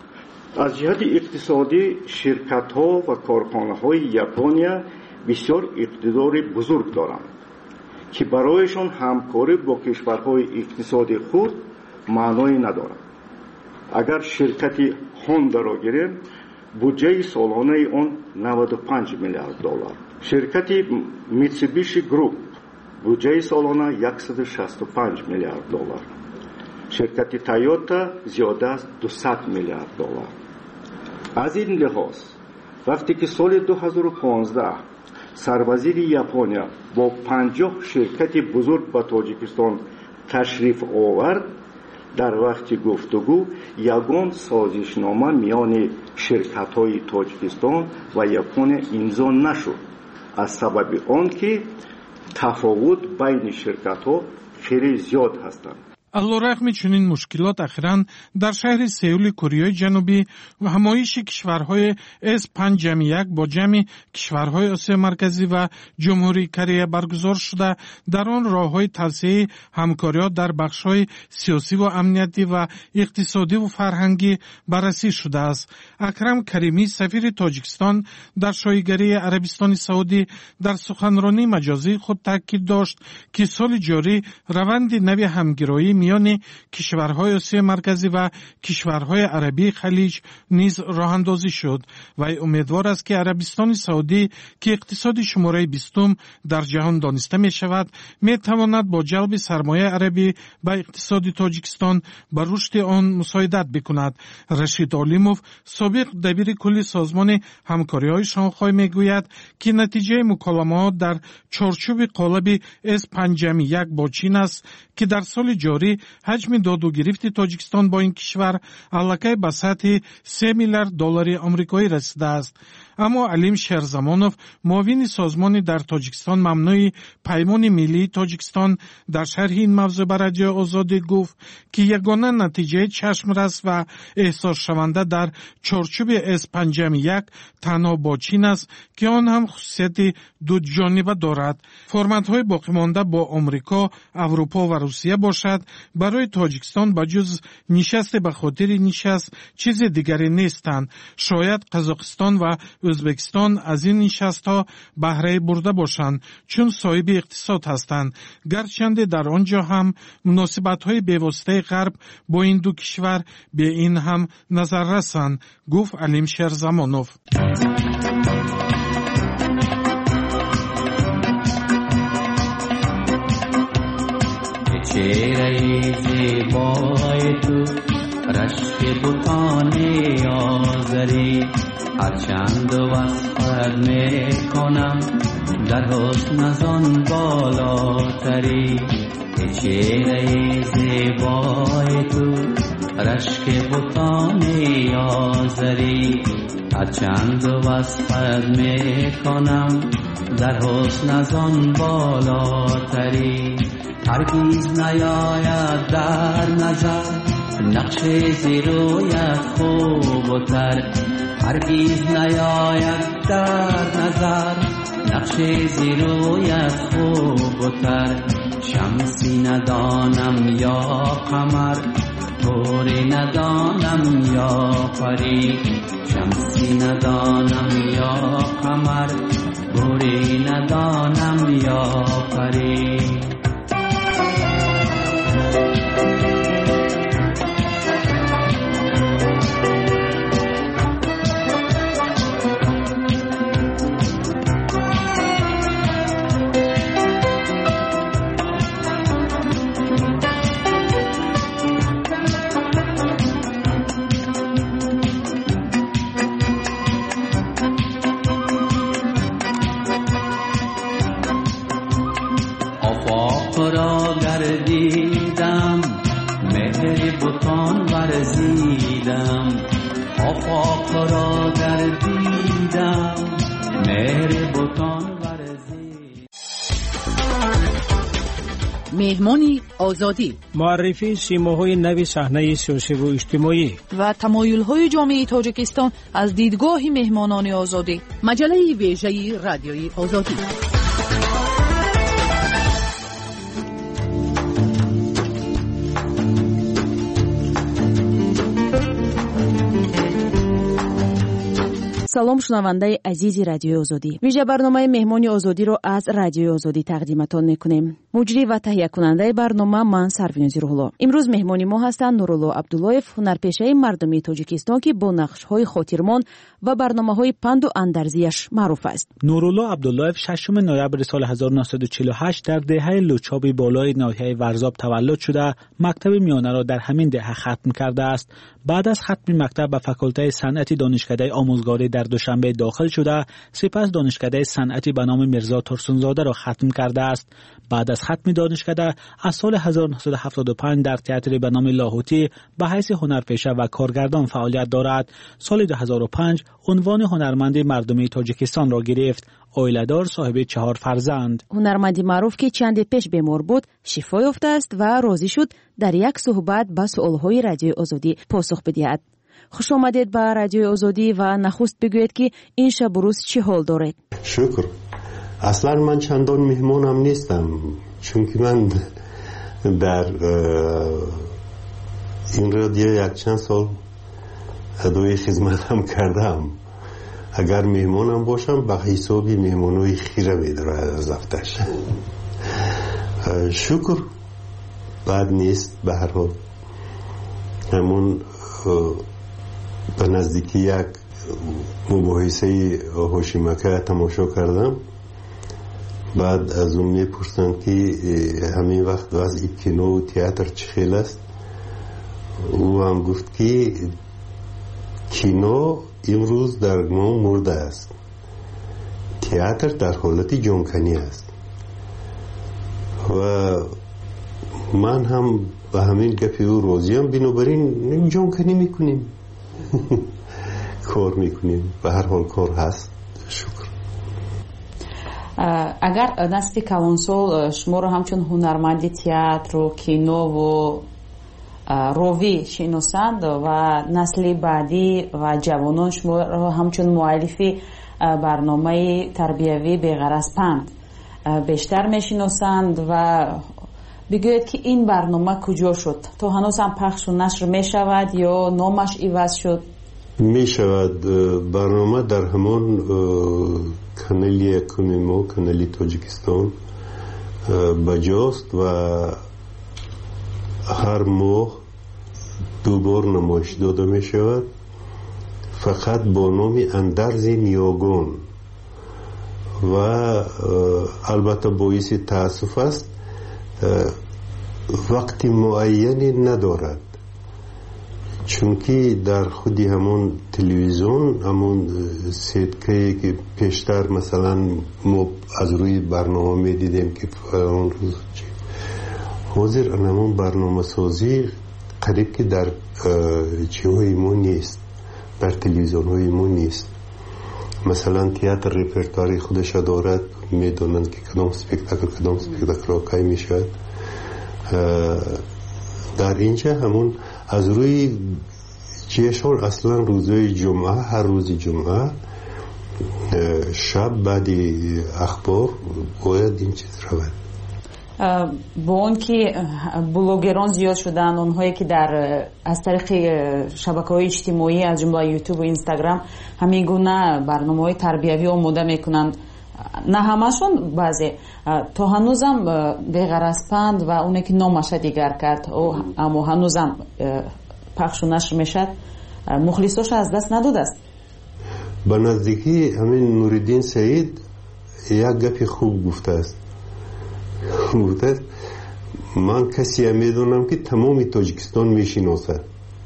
Speaker 17: از جهت اقتصادی شرکت‌ها و کارخانه‌های ژاپن بسیار اقتدار بزرگ دارند که برایشان همکاری با کشورهای اقتصادی خود معنی ندارد. اگر شرکت هوندا را گیریم، بودجه سالانه آن 95 میلیارد دلار. شرکت میتسوبیشی گروپ بودجه سالانه 165 میلیارد دلار. شرکت تویوتا زیاده از 200 میلیارد دلار. از این لحاظ وقتی که سال 2015 سروزیر ژاپن با 50 شرکت بزرگ به تاجیکستان تشریف آورد، در وقت گفتگو یگان سازشنامه میان شرکت‌های تاجیکستان و ژاپن امضا نشد، از سبب آنکه تفاوت بین شرکت‌ها خیلی زیاد هستند.
Speaker 15: علیرغم چنین مشکلات اخیراً در شهر سئول کره جنوبی و همایش کشورهای S5 جمع 1 با جمع کشورهای آسیا مرکزی و جمهوری کره برگزار شده، در آن راه‌های توسعه همکاری‌ها در بخش‌های سیاسی و امنیتی و اقتصادی و فرهنگی بررسی شده است. اکرم کریمی، سفیر تاجیکستان در شایگری عربستان سعودی، در سخنرانی مجازی خود تاکید داشت که سال جاری روند نوی همگرایی میان کشورهای آسیا مرکزی و کشورهای عربی خلیج نیز راه اندازی شد و امیدوار است که عربستان سعودی که اقتصاد شماره 20 در جهان دانسته می شود می تواند با جلب سرمایه عربی به اقتصاد تاجیکستان بر رشد آن مساعدت بکند. رشید علیموف سابق دبیر کل سازمان همکاری‌های شانگهای میگوید که نتیجه مکالمات در چارچوب قالب S5.1 با چین است که در سال جاری حجم داد و گرفت تاجیکستان با این کشور علاقه به سطح 3 میلیارد دلار آمریکایی رسیده است. اما علیم شهرزمانوف معاون سازمان در تاجیکستان ممنوع پیمان ملی تاجیکستان در شرح این موضوع بر رادیو آزادی گفت که یگانه نتیجه چشمرس و احساس شونده در چارچوب S5.1 تنها با چین است که آن هم خصوصیت دو جانبه دارد. فرمت های باقی مانده با آمریکا، اروپا و روسیه باشد. برای تاجیکستان بجز نشست به خاطر نشست چیز دیگری نیستند. شاید قزاقستان و ازبکستان از این نشست ها بهره برده باشند چون صاحب اقتصاد هستند، گرچند در آنجا هم مناسبت های پیوسته غرب با این دو کشور به این هم نظر رسند، گفت علیم شهرزمانوف.
Speaker 18: چهره زیبای تو رشک بوتان آذری هرچند وصفت میکنم در حسن از آن بالاتری. چهره زیبای تو رشک بوتان آذری هرچند وصفت میکنم در حسن از آن بالاتری. هرگز نیاید در نظر نقش زیرویت خوبتر، هرگز نیاید در نظر نقش زیرویت خوبتر. شمسی ندانم یا قمر، طوری ندانم یا پری. شمسی ندانم یا قمر، طوری ندانم یا پری.
Speaker 2: مهمانی آزادی،
Speaker 13: معرفی سیماهای نوی صحنه سیاسی و اجتماعی
Speaker 2: و تمایل‌های جامعه تاجیکستان از دیدگاه مهمانان آزادی. مجله ویژه رادیوی آزادی.
Speaker 9: салом шунавандаи азизи радиои озодӣ. вижа барномаи меҳмони озодиро аз радиои озодӣ тақдиматон мекунем. муҷрӣ ва таҳиякунандаи барнома ман сарвинози рӯҳулло. имрӯз меҳмони мо ҳастанд нурулло абдуллоев, ҳунарпешаи мардумии тоҷикистон ки бо нақшҳои хотирмон ва барномаҳои панду андарзияш маъруф аст.
Speaker 1: нурулло абдуллоев 6 ноябр соли 1948 дар деҳаи лучоби болои ноҳияи варзоб таваллуд шуда мактаби миёнаро дар ҳамин деҳа хатм кардааст. баъд аз хатми мактаб ба факултаи санъати донишкадаи омӯзгорӣ дар душанбе дохил шуда, сипас донишкадаи санъати ба номи мирзо турсунзодаро хатм кардааст. баъд аз хатми донишкада аз соли 1975 дар театри ба номи лоҳутӣ ба ҳайси ҳунарпеша ва коргардон фаъолият дорад. соли 2005 унвони ҳунарманди мардумии тоҷикистонро гирифт. оиладор, соҳиби 4 фарзанд.
Speaker 9: ҳунарманди маъруф ки чанде пеш бемор буд, шифо ёфтааст ва розӣ шуд дар як суҳбат ба суолҳои радиои озодӣ посух бидиҳад. хуш омадед ба радиои озодӣ ва нахуст бигӯед ки ин шабу рӯз чӣ ҳол доред?
Speaker 19: шукр. аслан ман чандон меҳмонам нестам, чунки ман дар ин радио якчанд сол адои хизматам кардам. агар меҳмонам бошам ба ҳисоби меҳмонои хира медорад аз афташ. шукр بد نیست. به هر حال همون به نزدیکی یک مباحثه هاشیمکه تماشا کردم. بعد از اون میپرسن که همین وقت وضع کینو و تئاتر چه خیل است. او هم گفت که کینو امروز در نو مرده است، تئاتر در حالت جانکنی است. و من هم به همین گپ او راضیم، بنابراین جانکنی میکنیم کار میکنیم. به هر حال کار هست. شکر.
Speaker 20: اگر نسل کلانسال شما رو همچون هنرمندی تئاتر و کینو و روی شناسند و نسل بعدی و جوانان شما رو همچون مؤلفی برنامه تربیوی بی‌غرض پند بیشتر میشناسند و بگوید که این برنامه کجا شد؟ تو هنوز هم پخش و نشر میشود یا نامش عوض شد؟
Speaker 19: میشود. برنامه در همان کانال یکم ما، کانال تاجیکستان بجاست و هر ماه 2 بار نمایش داده می شود، فقط با نام اندرز نیاگان. و البته باعث تأسف است وقت معینی ندارد، چون که در خودی همون تلویزیون، همون سیتکه که پیشتر مثلا ما از روی برنامه می دیدیم که اون روز حاضر همون برنامه سازی قریب که در چیهای ما نیست، در تلویزیون های ما نیست. مثلا تئاتر رپرتواری خودش دارد، میدونند که کدام سپکتاکل آقای می شود. در اینجا همون از روی جشن اصلا روزهای جمعه، هر روز جمعه شب بعد اخبار باید این چیز رود.
Speaker 20: با اون که بلوگران زیاد شدن، اونهایی که از طریق شبکه‌های اجتماعی از جمله یوتیوب و اینستاگرام همین گونه برنامه‌های تربیوی آماده میکنند، نه همشون، بعضی تا هنوزم بی‌غرض پند و اونی که نامش دیگر کرد اما هنوزم پخش و نشر میشد، مخلصاش از دست نداده است.
Speaker 19: به نزدیکی همین نوردین سعید یک گپی خوب گفته است. من کسی میدونم که تمام تاجیکستان میشناسد.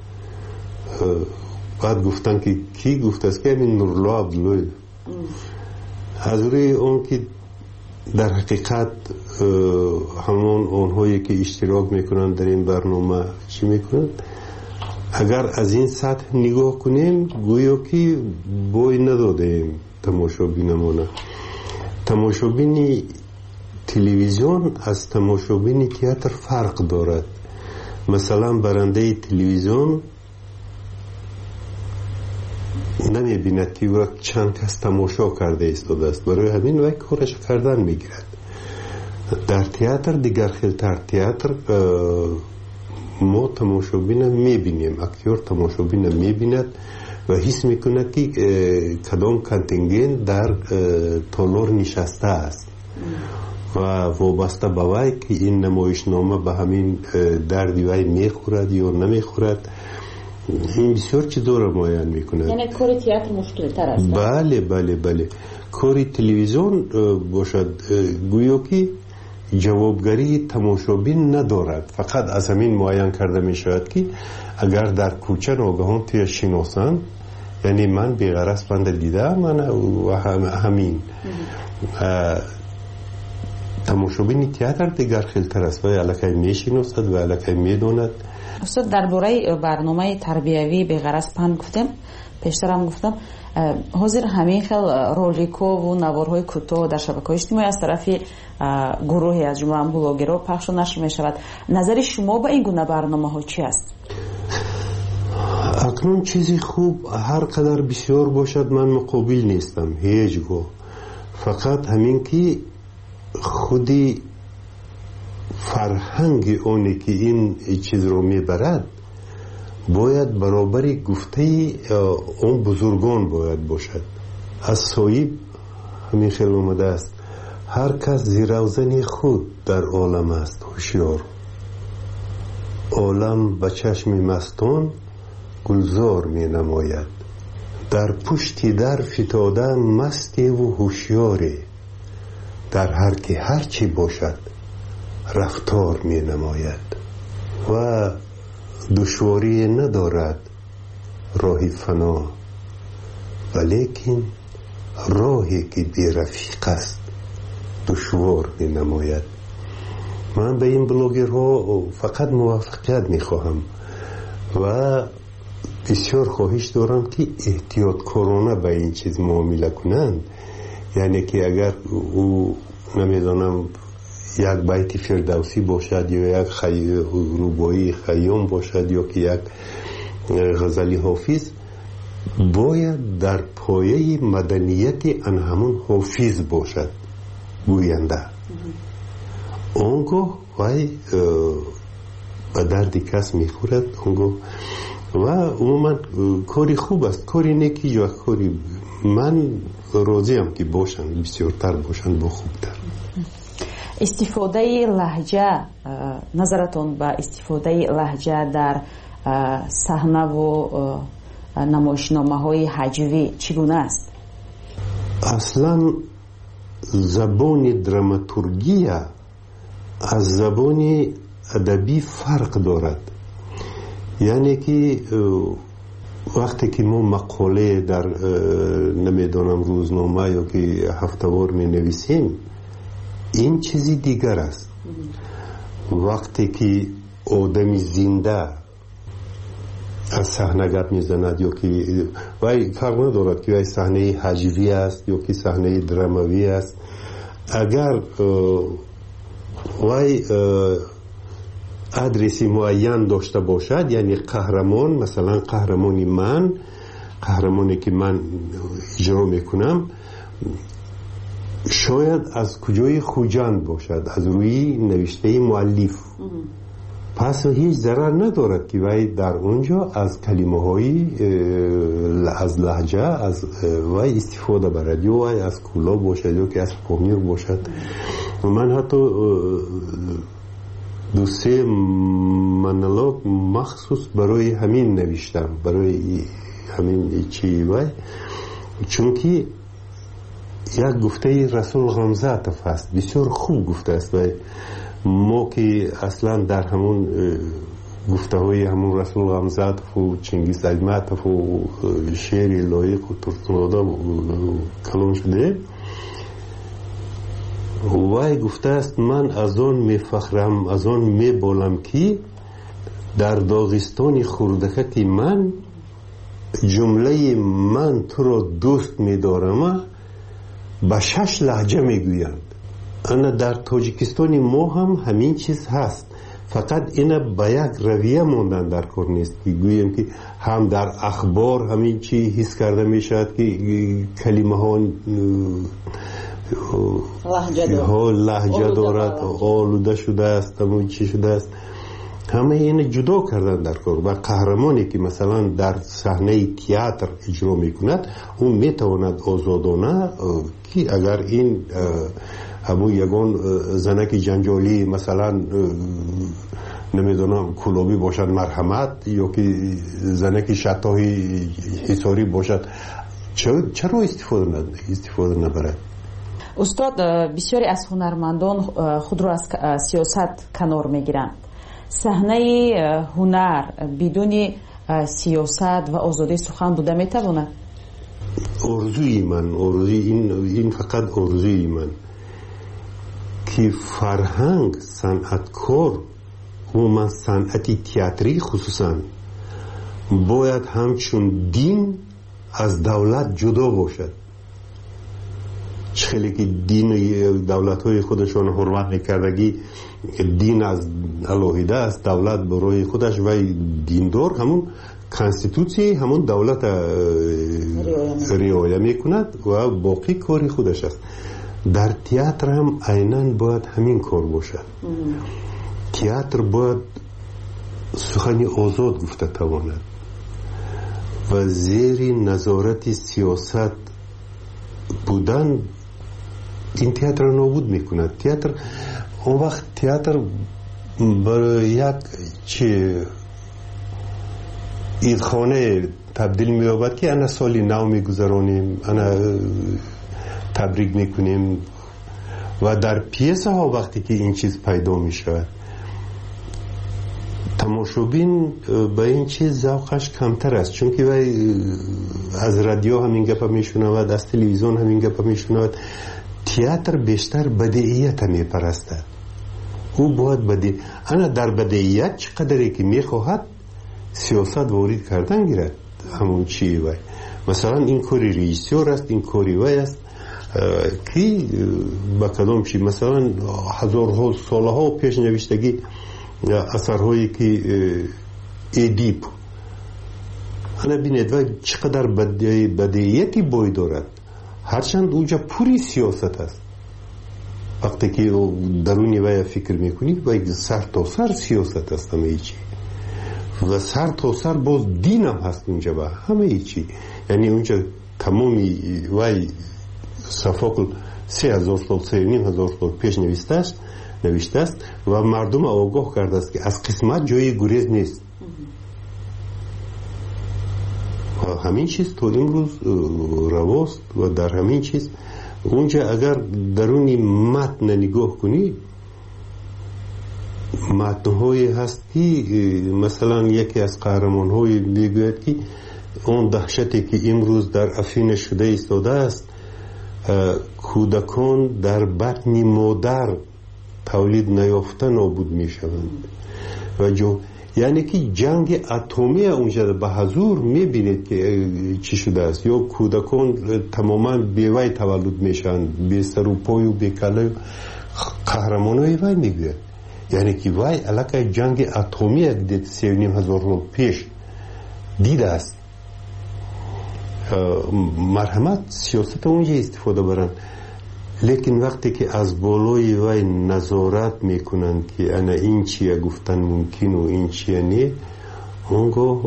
Speaker 19: بعد گفتن که کی گفته است؟ که همین نورالله عبدالله. از روی اون که در حقیقت همون اونهایی که اشتراک میکنن در این برنامه چی میکنن، اگر از این سطح نگاه کنیم گویا که بوی ندادیم تماشابینمونه. تماشابینی تلویزیون از تماشابینی تئاتر فرق دارد. مثلا برنده تلویزیون نمی بیند که وقت چند کس تماشا کرده ایستاده است، برای همین وقت کارش کردن میگیرد. در تئاتر دیگر خیلتر، تئاتر ما تماشابین میبینیم، اکتور تماشابین میبیند و حس میکند که کدام کانتینگنت در تالار نشسته است و وابسته به وی که این نمایشنامه به همین دردی وی میخورد یا نمیخورد. این بسیار چیزا را معین میکند.
Speaker 20: یعنی کار تئاتر مشکل تر است.
Speaker 19: بله. کار تلویزیون باشد گویا که جوابگری تماشابین ندارد، فقط از همین معین کرده می شود که اگر در کوچه ناگهان توی شناسند، یعنی من بی‌غرض پند دیدم من و همین تماشابین تئاتر دیگر خیلتر است و الکی می شناسد و الکی می داند.
Speaker 20: استاد درباره برنامه تربیوی بی‌غرض پند گفتم، پیشتر هم گفتم حاضر همین خیل رولیکو و نوارهای کوتاه در شبکه‌های اجتماعی از طرف گروهی از جمله بلاگرها پخش و نشر می شود. نظر شما به این گونه برنامه ها چی است؟
Speaker 19: اکنون چیزی خوب هر قدر بسیار باشد من مقابل نیستم هیچگاه، فقط همین که خودی فرهنگ اونی که این چیز رو میبرد باید برابری گفته اون بزرگان باید باشد. از صاحب همین خیلی اومده است هر کس زیروزنی خود در عالم است، هوشیار. عالم به چشم مستان گلزار می نماید. در پشت در فتاده مستی و هوشیاری، در هر که هر چی باشد رفتار می نماید. و دشواری ندارد راه فنا، ولیکن راهی که بی رفیق است دشوار می نماید. من به این بلاگرها فقط موفقیت می خواهم و بسیار خواهش دارم که احتیاط کارانه به این چیز معامله کنند. یعنی که اگر او نمیدانم یک بیت فردوسی باشد یا یک رباعی خیام باشد یا که یک غزل حافظ، باید در پایه مدنیت آن همون حافظ باشد گوینده. آنگاه وای به درد کس میخورد. آنگاه و عموما کاری خوب است، کاری نیکی یا کاری من راضیم که باشن، بسیارتر باشن با خوبتر.
Speaker 20: استفاده لهجه، نظرتون به استفاده لهجه در صحنه و نمایشنامه های هجوی چگونه است؟
Speaker 19: اصلا زبان دراماتورگی از زبان ادبی فرق دارد. یعنی که وقتی که ما مقاله در نمیدانم روزنامه یا که هفته‌وار می نویسیم، این چیزی دیگر است. وقتی که آدمی زنده از صحنه گپ میزند یا که وای فرق ندارد که وای صحنه هجوی است یا که صحنه دراموی است، اگر وای ادرسی معین داشته باشد، یعنی قهرمان، مثلا قهرمانی من، قهرمانی که من اجرا میکنم شاید از کجای خوجند باشد، از روی نوشته مؤلف. پس هیچ ضرر ندارد که وای در اونجا از کلمه های از لهجه از وای استفاده برد، یا وای از کولا باشد یا که از پامیر باشد. من حتی 2-3 مونولوگ مخصوص برای همین نوشتم، برای همین چی وای، چون که یک گفته رسول غمزاتف هست، بسیار خوب گفته است. و ما که اصلا در همون گفته های همون رسول غمزاتف و چنگیز ایماتف و شعر لایق و ترتناده کلام شده، وای گفته است من از آن میفخرم، از آن میبالم که در داغستان خردکت من جمله من تو را دوست میدارم به 6 لهجه میگویند. انا در تاجیکستان ما هم همین چیز هست، فقط اینا به یک رویه ماندن در کار نیست که گویم که هم در اخبار همین چی حس کرده میشد که کلمه ها لهجه دارد، آلوده شده است، همون چی شده است، همه این جدا کردن در کار. و قهرمانی که مثلا در صحنه تئاتر اجرا میکند اون میتواند آزادانه که اگر این همون یگان زنک جنجالی مثلا نمیدونم کلابی باشد مرحمت، یا که زنک شتاهی حساری باشد، چرا استفاده نبرد؟
Speaker 20: استاد، بسیاری از هنرمندان خود را از سیاست کنار میگیرند. صحنه هنر بدون سیاست و آزادی سخن بوده میتواند؟
Speaker 19: آرزوی من، این فقط آرزوی من که فرهنگ، صنعتکار و من صنعتی تئاتری خصوصا باید همچون دین از دولت جدا باشد. خیلی که دین دولت های خودشان حرمت نکردگی، دین از علاهیده است، دولت برای خودش و دیندار همون کانستیتوسی همون دولت رعایت میکند و باقی کاری خودش است. در تئاتر هم عیناً باید همین کار باشد. تئاتر باید سخنی آزاد گفته تواند و زیر نظارت سیاست بودن این تئاتر نابود میکند. تئاتر اون وقت تئاتر برای یک چه ایدخانه تبدیل می‌یابد که انا سالی نو می‌گذرانیم، انا تبریک می‌کنیم و در پیسه ها وقتی که این چیز پیدا می‌شود تماشابین به این چیز ذوقش کمتر است، چون که وای از رادیو همین گپ میشنود، از تلویزیون همین گپ میشنود. تئاتر بیشتر بدیهیت میپرستد، او باید بدی انا در بدیهیت چقدری که میخواهد سیاست وارد کردن گیرد. همون چی وای مثلا این کاری رئیسور است، این کاری وای است که با کدام چی مثلا هزارها سالها پیش نوشتگی اثرهایی که ادیب انا بینید و چقدر بدیهیتی بوی دارد، هرچند اونجا پوری سیاست است. وقتی که درونی وای فکر میکنی وای سر تا سر سیاست است همه چی و سر تا سر باز دین هم هست اونجا و همه چی. یعنی اونجا تمامی وای صفاقل 3000 سال 3500 سال پیش نوشته است و مردم آگاه کرده است که از قسمت جای گریز نیست و همین چیز تا امروز رواست و در همین چیز اونجا اگر درونی متن نگاه کنی متن‌هایی هست که مثلا یکی از قهرمان‌های میگوید که اون دهشتی که امروز در افین شده ایستاده است کودکان در بطن مادر تولید نیافته نابود می شوند و یعنی که جنگ اتمی اونجا به حضور می بینید که چی شده است، یا کودکان تماما بیوی تولد می شوند، بی سر و پای و بی کله. قهرمانای وای می گوید یعنی که وای علاقه جنگ اتمی دید 3500 سال پیش دیده است. مرحمت سیاست اونجا استفاده برند، لیکن وقتی که از بالای وای نظارت میکنند که انا این چیه گفتن ممکن و این چیه نه، اونگاه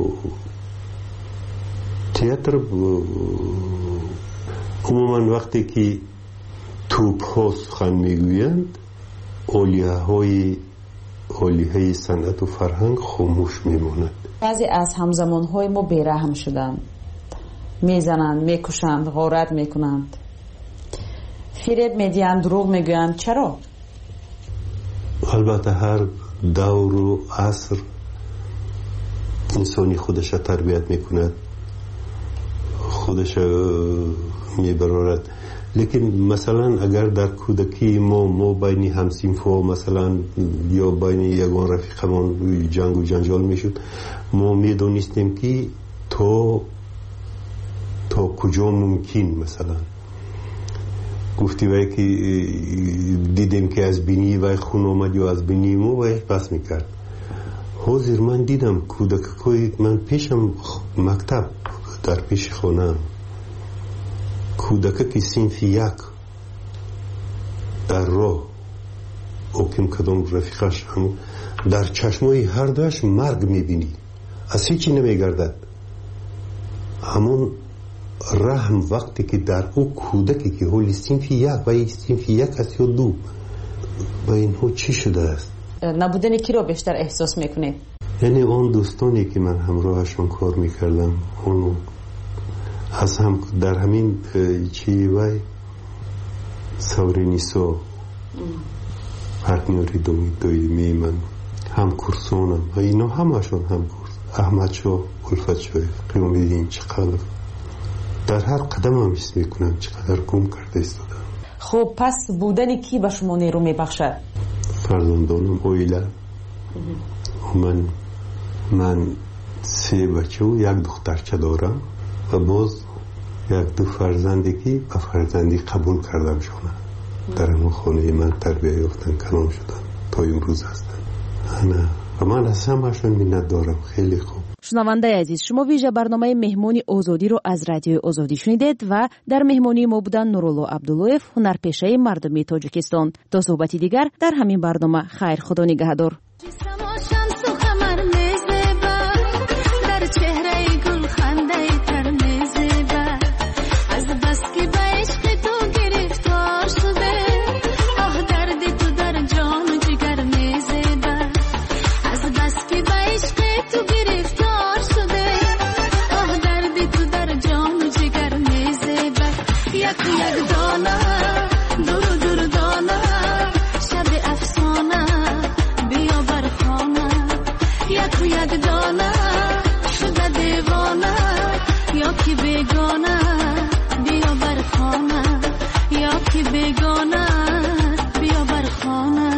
Speaker 19: تئاتر عموما وقتی که توپ ها سخن میگویند اولیه صنعت و فرهنگ خاموش میموند.
Speaker 20: بعضی از همزمان های ما بیرحم شدند، میزنند، میکشند، غارت میکنند، فریب میدیند، دروغ میگویند. چرا؟
Speaker 19: البته هر دور و عصر انسانی خودش تربیت میکند، خودش میبرارد. لیکن مثلا اگر در کودکی ما بین همسینفا مثلا یا بین یگان رفیقمان جنگ و جنجال میشد، ما میدونستیم که تا کجا ممکن مثلا گفتی وای که دیدیم که از بینی وای خون آمد یا از بینی مو وای پس میکرد. حاضر من دیدم کودکای من پیشم مکتب در پیش خونم کودک که صنف یک در راه اوکیم کدام رفیقش هم در چشمای هر دوش مرگ میبینی، از هیچی نمیگردد. همون رحم وقتی که در او کودکی که حالی صنف یک و صنف یک است یا دو و اینها چی شده است؟
Speaker 20: نبودن کی را بیشتر احساس میکنید؟
Speaker 19: یعنی اون دوستانی که من همراهشون کار میکردم اونو از هم در همین چی وای سورینیسو پارتنری دویمی من هم کورسونم و اینا همشون هم کورس احمد شو الفت شو قیومیدین چقدر در هر قدم هم حس میکنم چقدر گم کرده ایستادم.
Speaker 20: خب پس بودن کی به شما نیرو میبخشد؟
Speaker 19: فرزندانم اویلا من 3 بچه و 1 دخترچه دارم و باز 1-2 فرزندی که به فرزندی قبول کردم شونه در اون خانه من تربیه یافتن کلام شدن تا امروز هستن. و من از همشون منت دارم. خیلی خوب.
Speaker 9: شنونده عزیز، شما ویژه برنامه مهمانی آزادی رو از رادیو آزادی شنیدید و در مهمانی ما بودن نورالله عبداللهیف، هنرپیشه مردمی تاجیکستان. تا صحبتی دیگر در همین برنامه. خیر، خدا نگهدار.
Speaker 21: آه دردی تو در جان و جگر می زیبد یک دانه دور دور دانه شب افسانه بیا بر خانه یک دانه شده دیوانه یا کی بیگانه بیا بر خانه یا کی بیگانه بیا بر خانه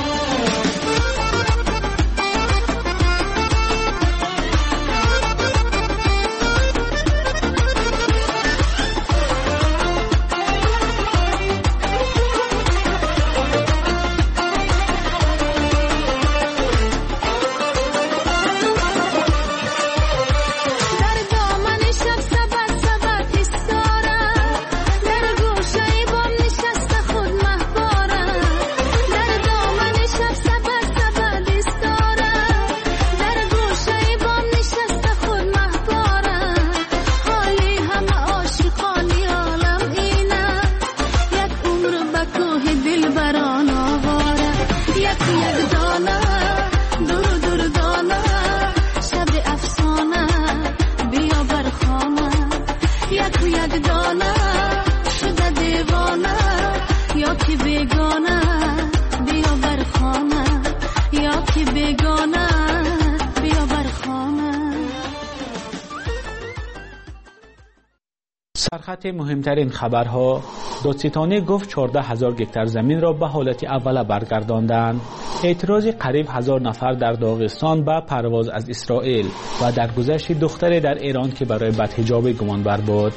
Speaker 1: سرخط مهمترین خبرها: دادستانی گفت 14,000 گکتار زمین را به حالت اول برگرداندند. اعتراض قریب 1000 نفر در داغستان به پرواز از اسرائیل و درگذشت دختری در ایران که برای بدحجابی گمانبر بود.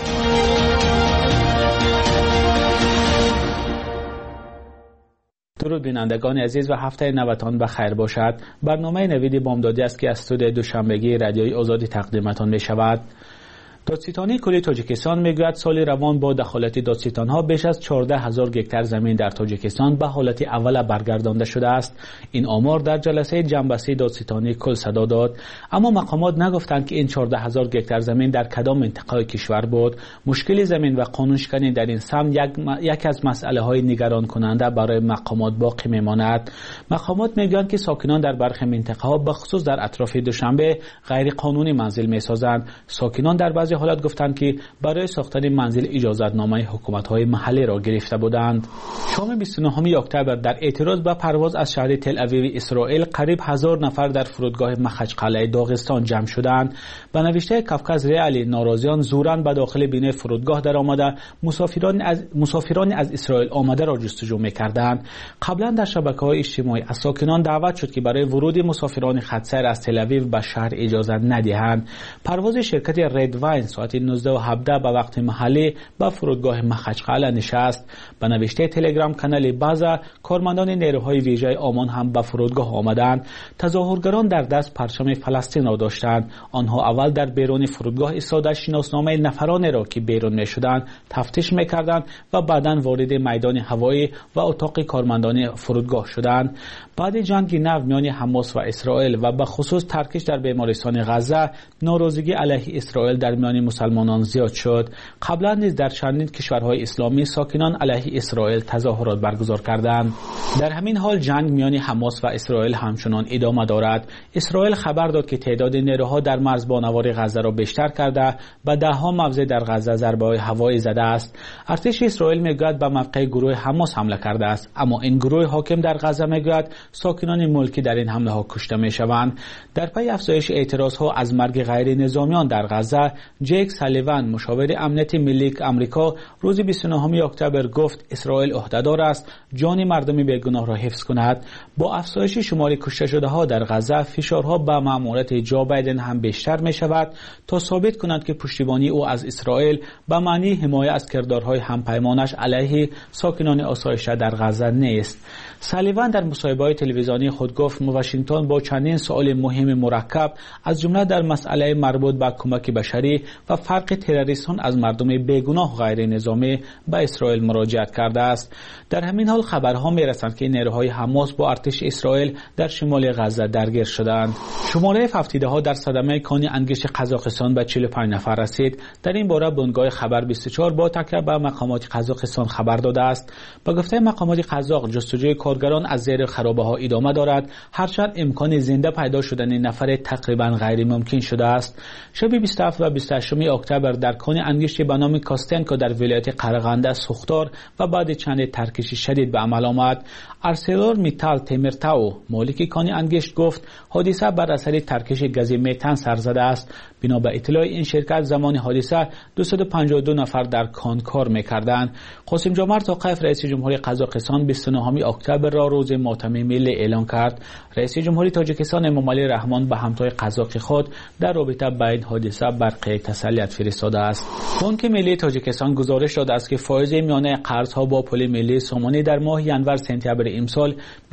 Speaker 1: درود بینندگان عزیز و هفته نوتان بخیر باشد. برنامه نوید بامدادی است که از استودیوی دوشنبگی رادیوی آزادی تقدیمتان می شود. دادستانی کلی تاجیکستان میگوید سال روان با دخالت دادستانها بیش از 14,000 گکتار زمین در تاجیکستان به حالت اول برگردانده شده است. این آمار در جلسه جنبسته دادستانی کل صدا داد، اما مقامات نگفتند که این 14,000 گکتار زمین در کدام منطقه کشور بود. مشکل زمین و قانونشکنی در این سمت یک از مسئله های نگران کننده برای مقامات باقی میماند. مقامات میگویند که ساکنان در برخی منطقه ها به خصوص در اطراف دوشنبه غیر قانونی منزل میسازند. ساکنان در بعضی حالت گفتند که برای ساختن منزل اجازتنامه حکومت‌های محلی را گرفته بودند. شام 29 اکتبر در اعتراض به پرواز از شهر تل اویو اسرائیل قریب 1000 نفر در فرودگاه مخچقلعه داغستان جمع شدند. به نوشته کافکاز ریالی ناراضیان زوراً به داخل بینه فرودگاه در آمده مسافران از اسرائیل آمده را جستجو می‌کردند. قبلا در شبکه‌های اجتماعی از ساکنان دعوت شد که برای ورود مسافران خط‌سیر از تل اویو به شهر اجازه ندهند. پرواز شرکت رد واین ساعت 19:17 به وقت محلی به فرودگاه مخچقلعه نشست. به نوشته تلگرام کانال بازا کارمندان نیروهای ویژه آمان هم به فرودگاه آمدند. تظاهرگران در دست پرچم فلسطین را داشتند. آنها اول در بیرون فرودگاه ایستاده شناسنامه نفرانی را که بیرون می‌شدند تفتیش می‌کردند و بعداً وارد میدان هوایی و اتاق کارمندان فرودگاه شدند. بعد جنگ نو میان حماس و اسرائیل و به خصوص ترکش در بیمارستان غزه، ناراضگی علیه اسرائیل در میان مسلمانان زیاد شد. قبلا نیز در چندین کشورهای اسلامی ساکنان علیه اسرائیل تظاهرات برگزار کردند. در همین حال جنگ میان حماس و اسرائیل همچنان ادامه دارد. اسرائیل خبر داد که تعداد نیروها در مرز بانوار غزه را بیشتر کرده و ده‌ها موضع در غزه ضربه‌های هوایی زده است. ارتش اسرائیل میگوید به موقع گروه حماس حمله کرده است، اما این گروه حاکم در غزه میگوید ساکنان ملکی در این حمله ها کشته میشوند. در پی افزایش اعتراض ها از مرگ غیر نظامیان در غزه، جیک سالیوان مشاور امنیت ملی آمریکا روز 29 اکتبر گفت اسرائیل عهدهدار است جان مردم بیگناه را حفظ کند. با افزایش شمار کشته شده ها در غزه، فشارها به مأموریت جو بایدن هم بیشتر می شود تا ثابت کند که پشتیبانی او از اسرائیل به معنی حمایت از کردارهای همپیمانش علیه ساکنان آسایش‌ده در غزه نیست. سالیوان در مصاحبه تلویزیونی خود گفت واشنگتن با چندین سوال مهم مرکب از جمله در مسئله مربوط به کمک بشری و فرق تروریستان از مردم بیگناه غیر نظامی به اسرائیل مراجعت کرده است. در همین حال خبرها میرسند که نیروهای حماس با ارتش اسرائیل در شمال غزه درگیر شدند. شماره فوتیده ها در صدمه کانی انگشت قزاقستان به 45 نفر رسید. در این باره بنگاه خبر 24 با تکیه به مقامات قزاقستان خبر داده است. به گفته مقامات قزاق، جستجوی کارگران از زیر خرابه ها ادامه دارد، هرچند امکان زنده پیدا شدن نفر تقریبا غیر ممکن شده است. شب 27 و 28 اکتبر در کان انگشتی به نام کاستنکو در ولایت قرغنده سوختار و بعد چند ترکش شدید به عمل آمد. ارسلور میتال تیمرتاو مالک کان انگشت گفت حادثه بر اثر ترکش گاز متن سر زده است. بنا به اطلاع این شرکت زمان حادثه 252 نفر در کان کار می‌کردند. قاسم جمعه توقیف رئیس جمهوری قزاقستان 29 اکتبر را روز ماتم ملی اعلان کرد. رئیس جمهوری تاجیکستان امامعلی رحمان به همتای قزاق خود در رابطه با این حادثه برقی تسلیت فرستاده است. بانک ملی تاجیکستان گزارش داده است که فایز میانه قرضها با پول ملی سامانی در ماه ینور سپتامبر امسال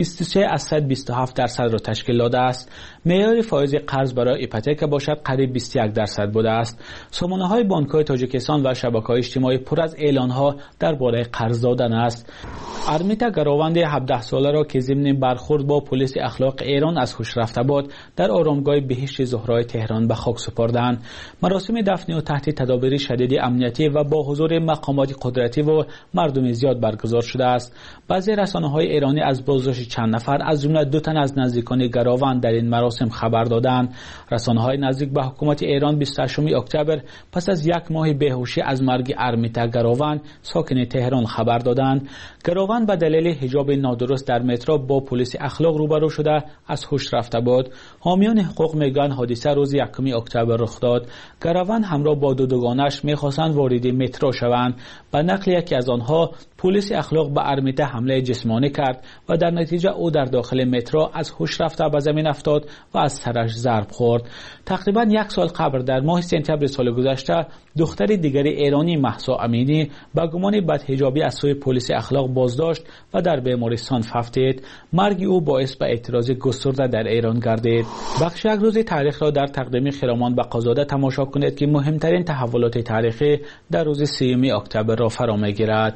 Speaker 1: 23.27% را تشکیل داده است. معیار فایز قرض برای ایپوتک باشد قریب 21% بوده است. سامانه‌های بانک‌های تاجیکستان و شبکه‌های اجتماعی پر از اعلان‌ها درباره قرض دادن است. ارمیتا گروند 17 ساله را که ضمن برخورد با پلیس اخلاق ایران از هوش رفته بود در آرامگاه بهشت زهرای تهران به خاک سپردند. مراسم دفن او تحت تدابیر شدید امنیتی و با حضور مقامات قدرتی و مردم زیاد برگزار شده است. بعضی رسانه‌های ایرانی از بازداشت چند نفر از جمله 2 تن از نزدیکان گروند در این مراسم خبر دادند. رسانه‌های نزدیک به حکومت ایران 28 اکتبر پس از یک ماه بیهوشی از مرگ ارمیتا گروند ساکن تهران خبر دادند. گروند به دلیل حجاب نادرست در مترو با پلیس اخلاق روبرو شده از هوش رفته بود. حامیان حقوق میگن حادثه روز 1 اکتبر رخ داد. گروند همراه با دوگانش میخواستند وارد مترو شوند. به نقل یکی از آنها پلیس اخلاق به ارمیتا حمله جسمانی کرد و در نتیجه او در داخل مترو از هوش رفته به زمین افتاد و از سرش ضرب خورد. تقریبا 1 سال قبل در ماه سپتامبر سال گذشته دختر دیگری ایرانی مهسا امینی با گمان بدحجابی از سوی پلیس اخلاق بازداشت و در بیمارستان ففتید. مرگ او باعث به اعتراض گسترده در ایران گردید. بخش یک روز تاریخ را در تقدیم خرامان بقازاده تماشا کنید که مهمترین تحولات تاریخی در روز 3 اکتبر را فرا میگیرد.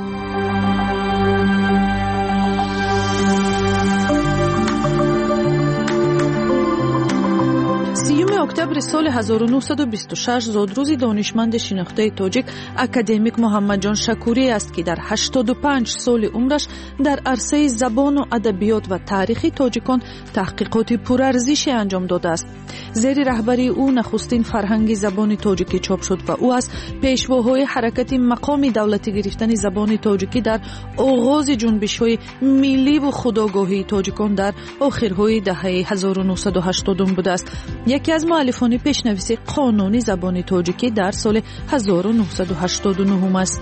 Speaker 2: 3 اکتبر سال 1926 زادروز دانشمند شناخته تاجیک اکادمیک محمد جان شکوری است که در 85 سال عمرش در عرصه زبان و ادبیات و تاریخ تاجیکان تحقیقات پرارزشی انجام داده است. زیر رهبری او نخستین فرهنگ زبان تاجیکی چاپ شد و او از پیشواهای حرکت مقام دولتی گرفتن زبان تاجیکی در آغاز جنبش‌های ملی و خودآگاهی تاجیکان در آخرهای دهه 1980 بوده است. یکی از مؤلفان پیشنویس قانونی زبان تاجیکی در سال 1989 است.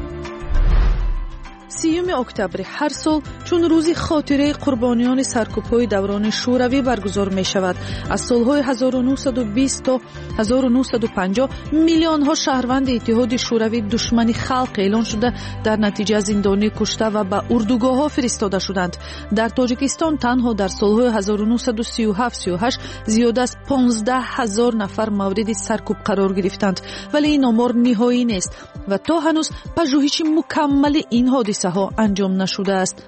Speaker 2: 3 اکتبر هر سال چون روز خاطره قربانیان سرکوب‌های دوران شوروی برگزار می شود. از سالهای 1920 تا 1950 میلیون ها شهروند اتحاد شوروی دشمن خلق اعلان شده در نتیجه زندانی کشته و به اردوگاه ها فرستاده شدند. در تاجیکستان تنها در سالهای 1937-38 زیاد از 15,000 نفر مورد سرکوب قرار گرفتند، ولی این آمار نهایی نیست و تا هنوز پژوهش مکمل این حادثه ها انجام نشده است.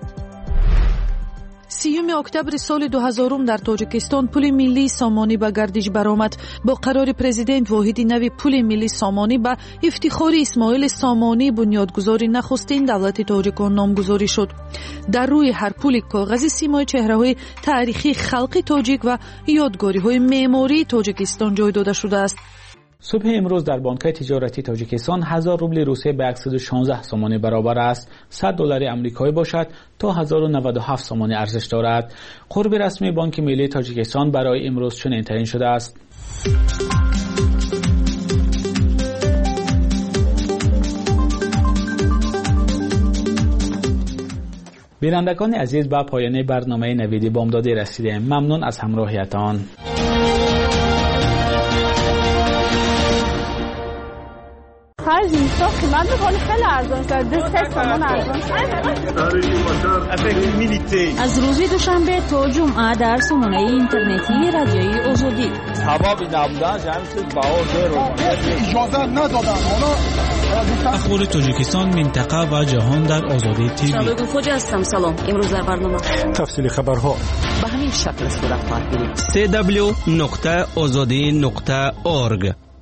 Speaker 2: 3 اکتبر سال 2000 در تاجیکستان پول ملی سامانی به گردش برآمد. با قرار پرزیدنت واحد نوی پول ملی سامانی به افتخار اسماعیل سامانی بنیادگذار نخستین دولت تاجیکان نامگذاری شد. در روی هر پول کاغذی سیمای چهره‌های تاریخی خلق تاجیک و یادگاری‌های معماری تاجیکستان جای داده شده است.
Speaker 1: صبح امروز در بانک‌های تجارتی تاجیکستان 1000 روبل روسیه به 116 سامانی برابر است. $100 آمریکایی باشد تا 1097 سامانی ارزش دارد. قرب رسمی بانک ملی تاجیکستان برای امروز چنین تعیین شده است. بینندگان عزیز، به پایان برنامه نویدی بامدادی رسیدیم. ممنون از همراهیتان.
Speaker 3: خرج نیستا قیمت بکنی خیلی ارزان شد. 2 تومان ارزان شد.
Speaker 4: از روز دوشنبه تا جمعه در سامانه اینترنتی رادیوی آزادی.
Speaker 5: هوا بی نبودن جمعیت باور رو
Speaker 6: اجازه ندادن.
Speaker 7: اخبار تاجیکستان، منطقه و جهان در آزادی تیوی.
Speaker 9: شالوی خوجه هستم. سلام. امروز در برنامه
Speaker 6: تفصیل خبرها
Speaker 9: به همین شکل صورت خواهد گرفت.
Speaker 22: www.azadi.org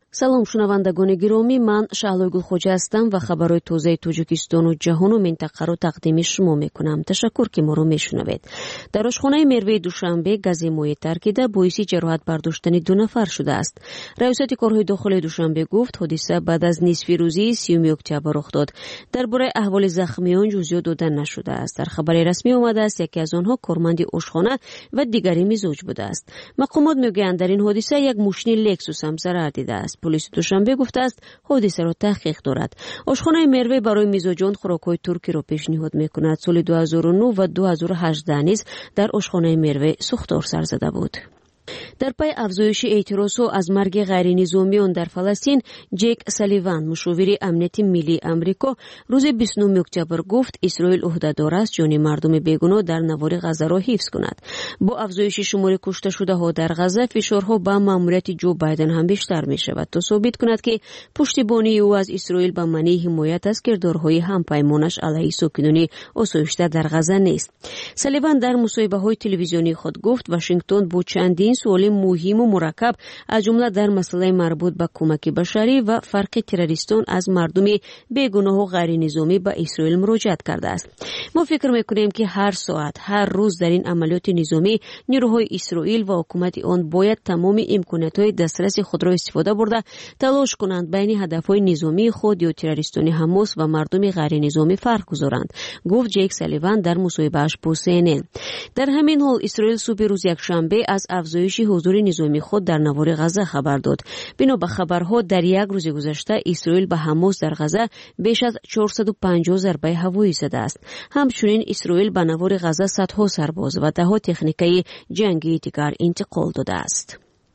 Speaker 9: салом шунавандагони гиромӣ, ман Шаҳлой Гулхоҷа ҳастам ва хабарҳои тозаи Тоҷикистону ҷаҳону минтақаро тақдими шумо мекунам. Ташаккур ки моро мешунавед. Дар ошхонаи мерваи Душанбе газе моеъ таркида боиси ҷароҳат бардоштани 2 нафар шудааст. Раёсати корҳои дохилии Душанбе гуфт, ҳодиса баъд аз нисфи рӯзии 30 октябр рух дод. Дар бораи аҳволи захмиён ҷузъиёт дода нашудааст. Дар хабари расмӣ омадааст, яке аз онҳо корманди ошхона ва дигари мизоҷ будааст. Мақомот мегӯянд, дар ин ҳодиса як мошини Lexus ҳам зарар дидааст. Полиси Душанбе гуфтааст, ҳодисаро таҳқиқ дорад. Ошхонаи мерве барои мизоҷон хӯрокҳои туркиро пешниҳод мекунад. Соли 2009 ва 2018 низ дар ошхонаи мерве сӯхтор сар зада буд. дар пай афзоиши эътирозҳо аз марги ғайринизомиён дар Фаластин, Ҷейк Салливан, мушовири амнияти миллии Амрико, рӯзи 29 октябр гуфт, Исроил ӯҳдадор аст ҷони мардуми бегуноҳ дар навори Ғазаро ҳифз кунад. Бо афзоиши шумори кушташудаҳо дар Ғаза, фишорҳо ба маъмурияти Ҷо Байден ҳам бештар мешавад, то собит кунад, ки пуштибонии ӯ аз Исроил ба маънии ҳимоят аз кирдорҳои ҳампаймонаш алайҳи сокинони осоишта дар Ғаза нест. Салливан дар мусоҳибаҳои телевизионии худ гуфт, Вашингтон бо чандин суоли муҳиму мураккаб, аз ҷумла дар масъалаи марбут ба кӯмаки башарӣ ва фарқи террористон аз мардуми бегуноҳу ғайринизомӣ ба Исроил муроҷиат кардааст. мо фикр мекунем, ки ҳар соат, ҳар рӯз дар ин амалиёти низомӣ нирӯҳои Исроил ва ҳукумати он бояд тамоми имкониятҳои дастраси худро истифода бурда талош кунанд байни ҳадафҳои низомии худ ё террористони Ҳамос ва мардуми ғайринизомӣ фарқ гузоранд, гуфт Ҷейк Салливан дар мусоҳибааш бо CNN. дар ҳамин ҳол Исроил субҳи рӯзи якшанбе аз афзоиши ҳузури низоми худ дар навори Ғаза хабар дод. бино ба хабарҳо, дар як рӯзи гузашта Исроил ба Ҳамос дар Ғаза беш аз 450 зарбаи ҳавоӣ задааст. ҳамчунин Исроил ба навори Ғаза садҳо сарбоз ва даҳо техникаи ҷангии дигар интиқол додааст.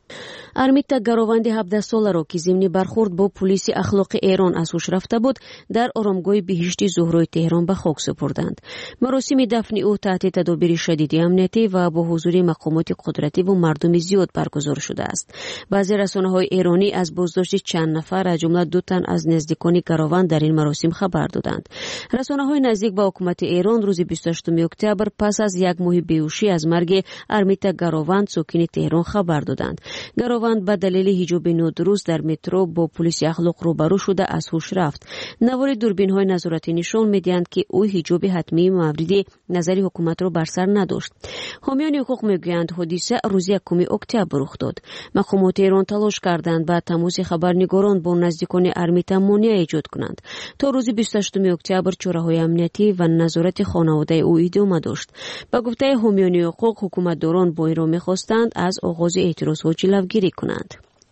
Speaker 9: Армита гарованди 17 соларо, ки зимни бархурд бо пулиси ахлоқи Эрон аз ҳуш рафта буд, дар оромгоҳи биҳишти Зуҳрои Теҳрон ба хок супурданд. маросими дафни ӯ таҳти тадобири шадиди амниятӣ ва бо ҳузури мақомоти қудративу мардуми зиёд баргузор шудааст. баъзе расонаҳои эронӣ аз боздошти чанд нафар, аз ҷумла 2 тан аз наздикони гарованд дар ин маросим хабар доданд. расонаҳои наздик ба ҳукумати Эрон рӯзи 28 октябр пас аз як моҳи беҳушӣ аз марги Армита гарованд, сокини Теҳрон хабар доданд. гарованд ба далели ҳиҷоби нодуруст дар метро бо пулиси ахлоқ рӯбарӯ шуда аз ҳуш рафт. навори дурбинҳои назоратӣ нишон медиҳанд, ки ӯ ҳиҷоби ҳатмии мавриди назари ҳукуматро бар сар надошт. ҳомиёни ҳуқуқ мегӯянд, ҳодиса рӯзи 1 октябр рух дод. мақомоти Эрон талош карданд ба тамоси хабарнигорон бо наздикони Армита монеа эҷод кунанд. то рӯзи 28 октябр чораҳои амниятӣ ва назорати хонаводаи ӯ идома дошт. ба гуфтаи ҳомиёни ҳуқуқ, ҳукуматдорон бо инро мехостанд аз оғози эътирозҳо ҷилавгирӣ کنند.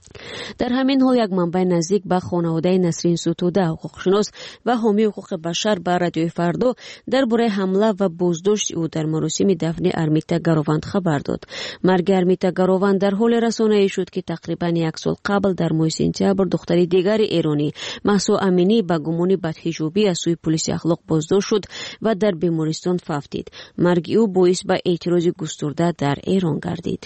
Speaker 9: در همین حال یک منبع نزدیک به خانواده نسرین ستوده حقوقشناس و حامی حقوق بشر به رادیوی فردا درباره حمله و بازداشت او در مراسم دفن ارمیتا گاروند خبر داد. مرگ ارمیتا گاروند در حال رسانه‌ای شد که تقریبا یک سال قبل در ماه سپتامبر دختری دیگر ایرانی مهسا امینی به گمان بدحجابی از سوی پلیس اخلاق بازداشت شد و در بیمارستان فوتید. مرگ او باعث به اعتراض گسترده در ایران گردید.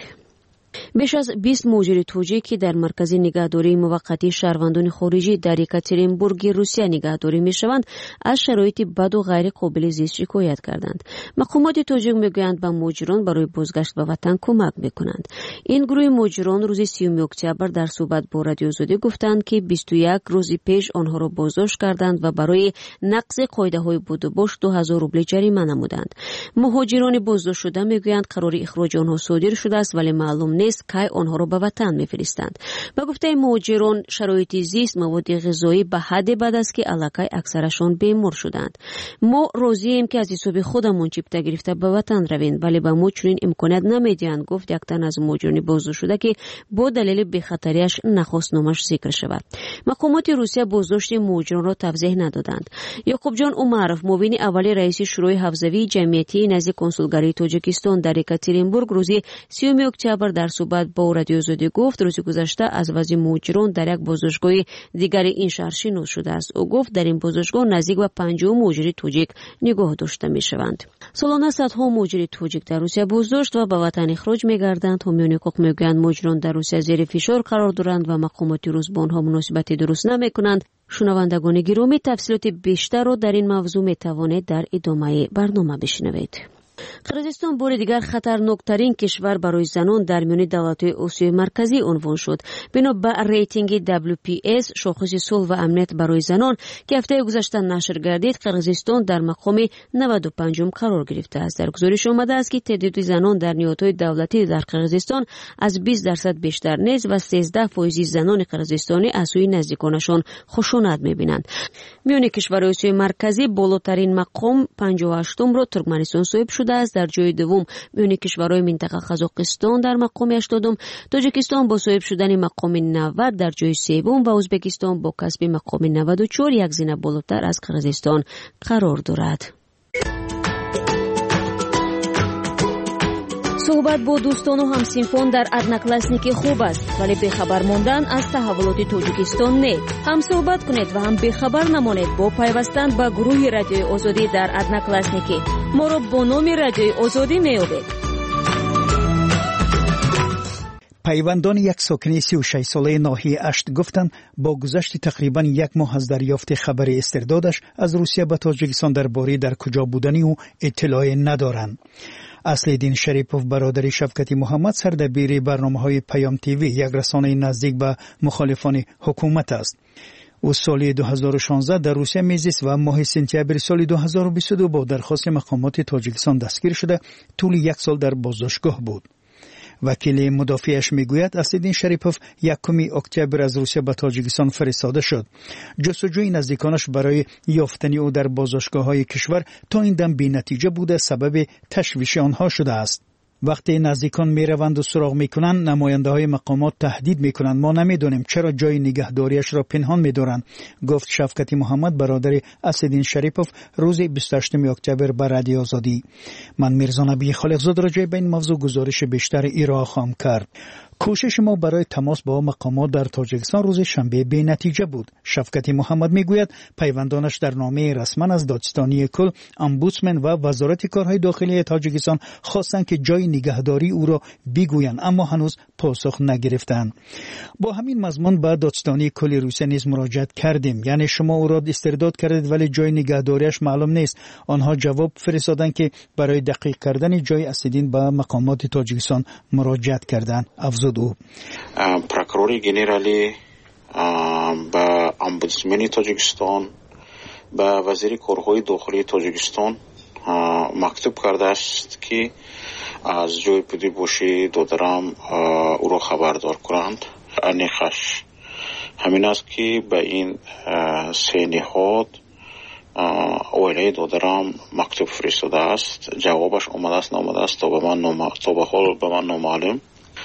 Speaker 9: بیش از 20 مهاجر توجیکی در مرکز نگهداری موقتی شهروندان خارجی در یکاترینبورگ روسیه نگهداری میشوند از شرایط بد و غیر قابل زیست شکایت کردند. مقامات توجیک میگویند به مهاجران برای بازگشت به وطن کمک میکنند. این گروه مهاجران روز 30 اکتبر در صحبت با رادیو آزادی گفتند که 21 روز پیش آنها را بازداشت کردند و برای نقض قاعده‌های بود و باش 2000 روبل جریمه نمودند. مهاجران بازداشت شده میگویند قرار اخراج آنها صادر شده است ولی معلوم نیست که آنها را به وطن میفرستند. با گفته مهاجران شرایط زیست مواد غذایی به حد بد است که علاقه اکثرشان بیمار شدند. ما راضییم که از حساب خودمون چیپتا گرفته به وطن رویم ولی به ما چنین امکانات نمیدهند، گفت یک تن از مهاجران بازداشت شده که با دلیل بی‌خطریش نخواست نامش ذکر شود. مقامات روسیه بازداشت مهاجران را توضیح ندادند. یعقوب جان عمرов معاون اول رئیس شورای حوزوی جمعیتی نزد کنسولگری تاجیکستان در یکاترینبورگ روز 30 اکتبر در صحبت با رادیو آزادی گفت روز گذشته از وضع مهاجران در یک بازداشتگاه دیگر این شهر شنود شده است. او گفت در این بازداشتگاه نزدیک به 50 مهاجر توجیک نگاه داشته میشوند. سالانه صدها مهاجر توجیک در روسیه بازداشت و به وطن اخراج میگردند. حامیان حقوق میگویند مهاجران در روسیه زیر فشار قرار دارند و مقامات روس با آنها مناسبت درست نمیکنند. شنوندگان گرامی، تفصیلات بیشتر را در این موضوع میتوانید در ادامه برنامه بشنوید. قرقیزستان بار دیگر خطرناکترین کشور برای زنان در میان دولت‌های آسیای مرکزی عنوان شد. بنا به ریتینگ WPS شاخص صلح و امنیت برای زنان که هفته گذشته نشر گردید، قرقیزستان در مقام 95 قرار گرفته است. در گزارش آمده است که تعداد زنان در نهادهای دولتی در قرقیزستان از 20% بیشتر نیست و 13% زنان قرقیزستانی از سوی نزدیکانشان خشونت می‌بینند. میان کشورهای آسیای مرکزی بالاترین مقام 58م را ترکمنستان صاحب شده است. در جای دوم میان کشورهای منطقه قزاقستان در مقام 80م، تاجیکستان با صاحب شدن مقام 90 در جای سوم و ازبکستان با کسب مقام 94 یک زینه بالاتر از قرقیزستان قرار دارد. صحبت با دوستان و همسینفان در ادناکلاسنیکی خوب است، ولی بخبر ماندن از تحولات تاجیکستان نه. هم صحبت کنید و هم بخبر نمانید با پیوستن به گروه رادیوی آزادی در ادناکلاسنیکی. ما را با نام رادیوی آزادی می‌یابید.
Speaker 8: پیوندان یک ساکن 36 ساله ناحیه اشت گفتند با گذشت تقریبا یک ماه از دریافت خبر استردادش از روسیه به تاجیکستان درباره در کجا بودنی او اطلاعی ندارند. اصل‌الدین شریپوف برادر شفقتی محمد سردبیر برنامه‌های پیام تیوی، یک رسانه نزدیک به مخالفان حکومت است. او سال 2016 در روسیه میزیست و ماه سپتامبر سال 2022 با درخواست مقامات تاجیکستان دستگیر شده طول یک سال در بازداشتگاه بود. وکیل مدافعش میگوید اصل‌الدین شریپوف 1 اکتبر از روسیه به تاجیکستان فرستاده شد. جستجوی نزدیکانش برای یافتن او در بازداشتگاه‌های کشور تا این دم بی‌نتیجه بوده، سبب تشویش آنها شده است. وقتی نزدیکان میروند و سراغ میکنند، نماینده‌های مقامات تهدید میکنند ما نمیدونیم چرا جای نگهداریش را پنهان میدارند، گفت شفقتی محمد برادر اصل‌الدین شریپوف روز 28 اکتبر به رادیو آزادی. من میرزا نبی خالقزاده راجع به این موضوع گزارش بیشتر ارائه خواهم کرد. کوشش ما برای تماس با مقامات در تاجیکستان روز شنبه بی نتیجه بود. شفقتی محمد میگوید پیوندانش در نامه رسما از دادستانی کل، امبودسمن و وزارت کارهای داخلی تاجیکستان خواستند که جای نگهداری او را بگویند، اما هنوز پاسخ نگرفتند. با همین مضمون به دادستانی کل روسیه نیز مراجعه کردیم، یعنی شما او را استرداد کردید ولی جای نگهداریش معلوم نیست. آنها جواب فرستادند که برای دقیق کردن جای اصل‌الدین به مقامات تاجیکستان مراجعه کردند.
Speaker 10: پروکورور گنرالی به امبودسمن تاجیکستان به وزیر کارهای داخلی تاجیکستان مکتوب کرده است که از جای پیدایشی دادرم او را خبردار کنند. انیخش همین است که به این سه نهاد اولی دادرم مکتوب فرستاده است. جوابش آمده است نامده است تا به حال به من نامعلوم.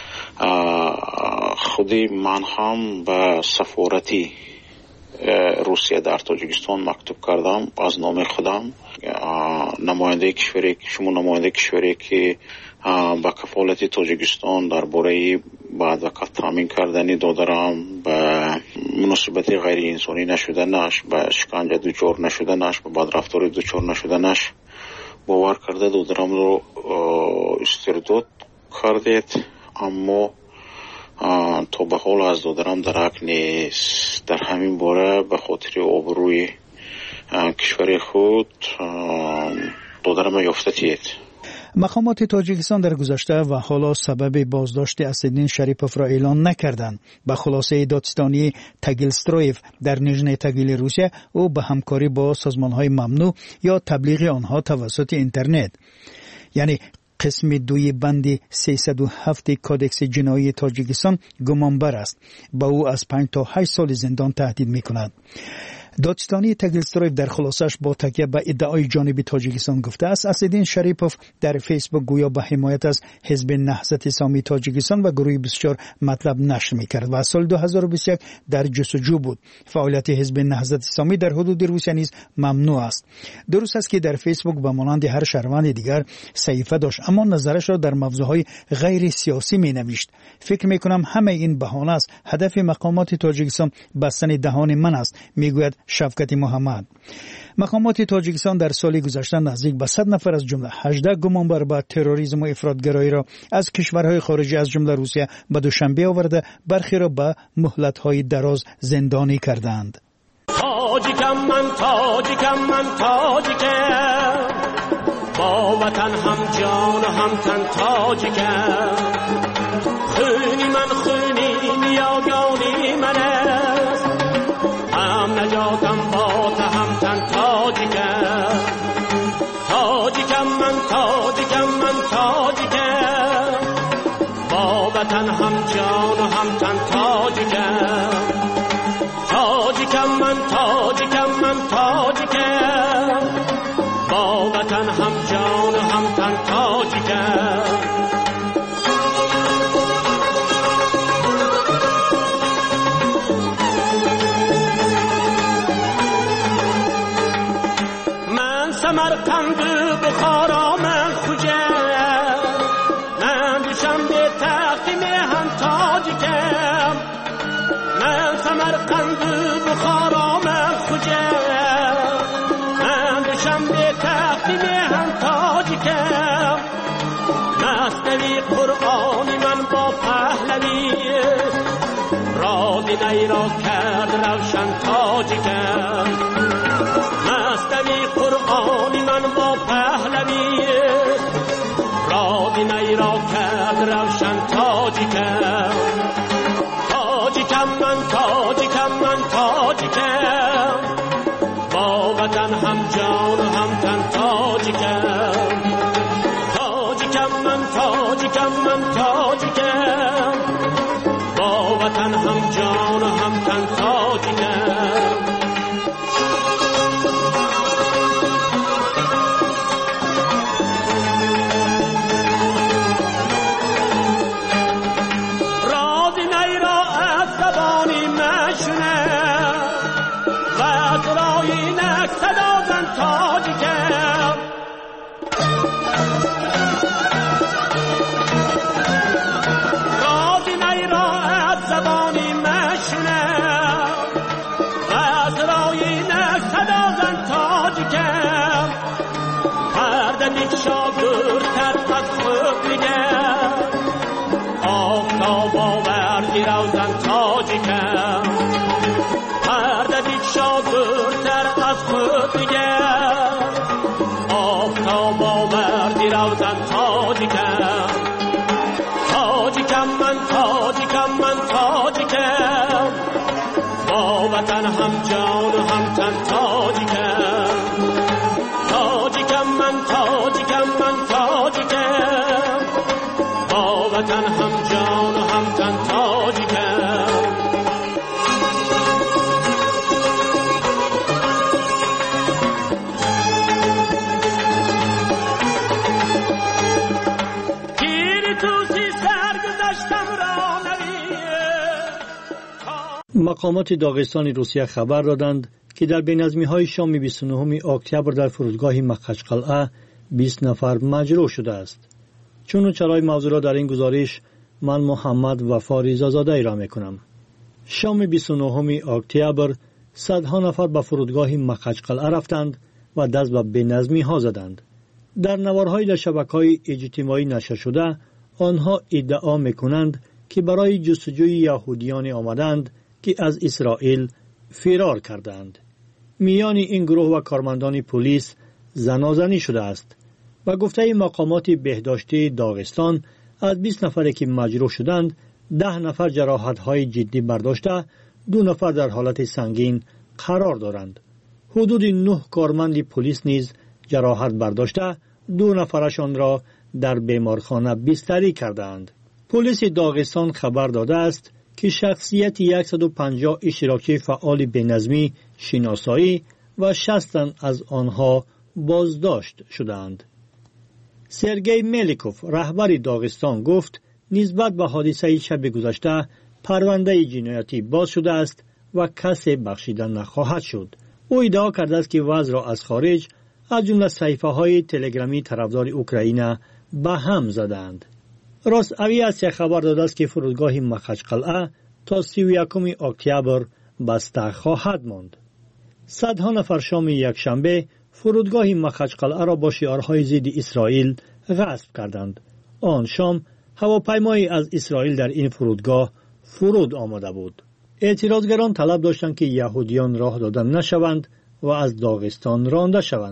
Speaker 10: خودی من هم به سفارتی روسیه در تاجیکستان مکتوب کردم از نام خودم. نماینده کشوری که با کفالت تاجیکستان درباره بعد وقت تامین کردنی دادرم به مناسبت غیر انسانی نشدنش، به شکنجه دچار نشدنش، به بدرفتاری دچار نشدنش باور کرده دادرم رو استرداد کردید، اما تا به حال از دادرم درک نیست. در همین باره به خاطر آبروی کشور خود دادرم یافته تید.
Speaker 8: مقامات تاجیکستان در گذشته و حالا سبب بازداشت اصل‌الدین شریپوف را اعلان نکردند. به خلاصه دادستانی تگیلسترویف در نیژنی تگیل روسیه، او به همکاری با سازمان‌های ممنوع یا تبلیغ آنها توسط اینترنت، یعنی قسم 2 بند 307 کادکس جنایی تاجیکستان گمانبر است. با او از 5 تا 8 سال زندان تهدید می‌کند. دادستانی تگیلسترویف در خلاصش با تکیه به ادعای جانب تاجیکستان گفته است اصل‌الدین شریپوف در فیسبوک گویا به حمایت از حزب نهضت اسلامی تاجیکستان و گروه 24 مطلب نشر می‌کرد و سال 2021 در جستجو بود. فعالیت حزب نهضت اسلامی در حدود روسیه نیز ممنوع است. درست است که در فیسبوک به مانند هر شهروند دیگر صحیفه داشت، اما نظرش را در موضوعهای غیر سیاسی می‌نوشت. فکر می‌کنم همه این بهانه است. هدف مقامات تاجیکستان بستن دهان من است، میگوید شفقتی محمد. مقامات تاجیکستان در سال گذشته نزدیک به 100 نفر از جمله 18 گمانبر به تروریسم و افراطگرایی را از کشورهای خارجی از جمله روسیه به دوشنبه آورده، برخی را به مهلت‌های دراز زندانی کردند.
Speaker 11: تاجیکم من تاجیکم، با وطن هم جان و هم تن تاجیکم خونی من خونی نیاگانی من است هم نجاتم با تا هم تن تاجیکم تاجیکم من تاجیکم من تاجیکم با وطن هم جان و هم تن تاجیکم تاجیکم من تاجیکم من تاجیکم با وطن هم جان و هم تن تاجیکم من سمرقند بخارا من خوجم من دوشم به تقدیم هم تاجیکم من سمرقند بخارا من خوجم من دوشم به تقدیم هم تاجیکم مصنوی قرآنی من با پهلوی رادی نیرا کرد روشن تاجیکم مصنوی قرآنی من با پهلوی رادی نیرا کرد روشن تاجیکم تاجیکم من تاجیکم من تاجیکم با وطن هم جان و هم تن تاجیکم تاجیکم من تاجیکم من تاجیکم با وطن هم جان و هم تن تاجیکم شاگردتر از خود میگم آفتاب آوردی روزن تاجیکم پرددید شاگردتر از خود میگم آفتاب آوردی روزن تاجیکم تاجیکم من تاجیکم من تاجیکم با وطن هم جان و هم تن تاجیکم تاجیکم من تاجیکم من تاجیکم با وطن هم جان و هم تن تاجیکم گیری توسی سرگذشتم را
Speaker 12: مقامات داغستان روسیه خبر دادند که در بینظمی‌های شام 29 اکتبر در فرودگاه مخچقلعه 20 نفر مجروح شده است. چون چرای موضوع را در این گزارش من محمد وفا زاده ای را میکنم. شام 29 اکتبر صدها نفر به فرودگاه مخچقلعه رفتند و دست به بینظمی‌ها زدند. در نوارهای در شبکه‌های اجتماعی نشر شده آنها ادعا میکنند که برای جستجوی یهودیان آمدند که از اسرائیل فرار کردند. میان این گروه و کارمندان پلیس زنازنی شده است. و گفته مقامات بهداشتی داغستان از 20 نفری که مجروح شدند 10 نفر جراحت‌های جدی برداشته 2 نفر در حالت سنگین قرار دارند. حدود 9 کارمند پلیس نیز جراحت برداشته 2 نفرشان را در بیمارخانه بستری کردند. پلیس داغستان خبر داده است که شخصیت 150 اشتراکی فعال بینظمی شناسایی و 60 از آنها بازداشت شدند. سرگئی ملیکوف رهبر داغستان گفت نسبت به حادثه شب گذشته پرونده جنایتی باز شده است و کسی بخشیده نخواهد شد. او ادعا کرده است که وضع را از خارج از جمله صحیفه‌های تلگرامی طرفدار اوکراین به هم زدند. راست اویاسیا خبر داده است که فرودگاه مخچقلعه تا 31 اکتبر بسته خواهد ماند. صدها نفر شام یکشنبه فرودگاه مخچقلعه را با شعارهای ضد اسرائیل غصب کردند. آن شام هواپیمایی از اسرائیل در این فرودگاه فرود آمده بود. اعتراضگران طلب داشتند که یهودیان راه داده نشوند و از داغستان رانده شوند.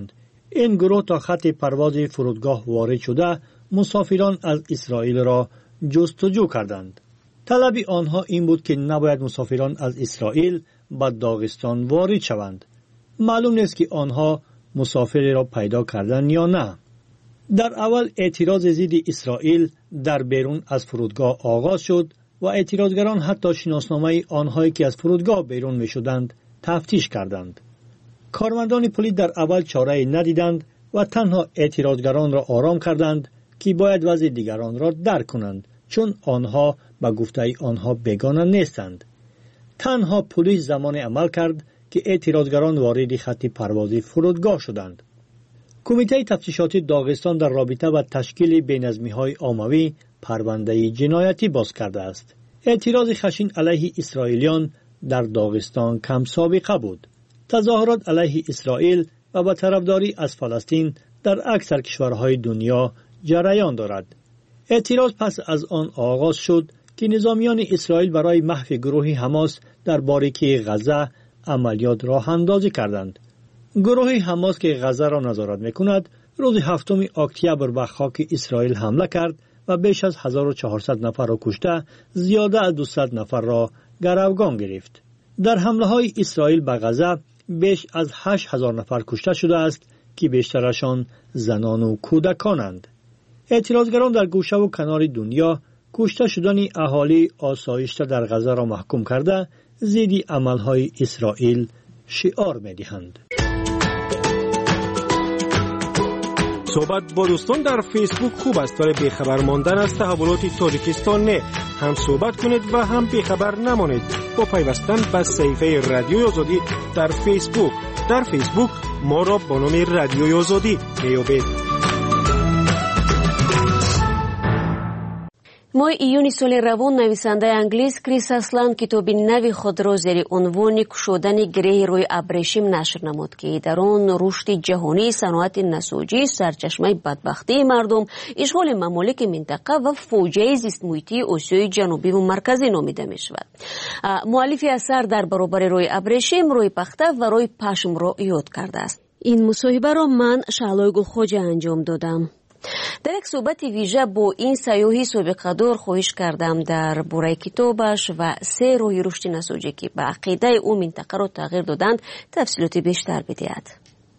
Speaker 12: این گروه تا خط پرواز فرودگاه وارد شده مسافران از اسرائیل را جستجو کردند. طلب آنها این بود که نباید مسافران از اسرائیل به داغستان وارد شوند. معلوم نیست که آنها مسافری را پیدا کردند یا نه. در اول اعتراض ضد اسرائیل در بیرون از فرودگاه آغاز شد و اعتراضگران حتی شناسنامه آنهایی که از فرودگاه بیرون می شدند تفتیش کردند. کارمندان پلیس در اول چاره ندیدند و تنها اعتراضگران را آرام کردند که باید وضع دیگران را درک کنند، چون آنها به گفته آنها بیگانه نیستند. تنها پلیس زمان عمل کرد که اعتراضگران وارد خط پروازی فرودگاه شدند. کمیته تفتیشاتی داغستان در رابطه با تشکیل بی‌نظمی‌های عمومی پرونده جنایتی باز کرده است. اعتراض خشن علیه اسرائیلیان در داغستان کم سابقه بود. تظاهرات علیه اسرائیل و با طرفداری از فلسطین در اکثر کشورهای دنیا جریان دارد. اعتراض پس از آن آغاز شد که نظامیان اسرائیل برای محو گروه حماس در باریکه غزه عملیات راه اندازی کردند. گروه حماس که غزه را نظارت می‌کند، روز 7 اکتبر به خاک اسرائیل حمله کرد و بیش از 1400 نفر را کشته، زیاده از 200 نفر را گروگان گرفت. در حمله‌های اسرائیل به غزه بیش از 8000 نفر کشته شده است که بیشترشان زنان و کودکانند. اعتراضگران در گوشه و کنار دنیا کشته شدن اهالی آسایشته در غزه را محکوم کرده، ضد عملهای اسرائیل شعار می‌دهند.
Speaker 13: صحبت با دوستان در فیسبوک خوب است، ولی بیخبر ماندن از تحولات تاجیکستان نه. هم صحبت کنید و هم بیخبر نمانید با پیوستن به صفحه رادیوی آزادی در فیسبوک. در فیسبوک ما را با نام رادیوی آزادی میابید.
Speaker 9: ماه ایونی سال روان نویسنده انگلیس کریس اسلان کتابی نوی خود را زیر عنوان کشودن گره روی ابریشم نشر نمود که در آن رشد جهانی صنعت نساجی سرچشمه بدبختی مردم، اشغال ممالک منطقه و فوجه زیست محیطی آسیای جنوبی و مرکزی نامیده می شود. مؤلف اثر در برابر روی ابریشم، روی پخته و روی پشم را یاد کرده است. این مصاحبه را من شعلای گلخوجه انجام دادم. در یک صحبت ویژه با این سیاحی سابقه دار خواهش کردم در باره کتابش و 3 راه رشد نساجی که به عقیده او منطقه را تغییر دادند تفصیلات بیشتر بدهد.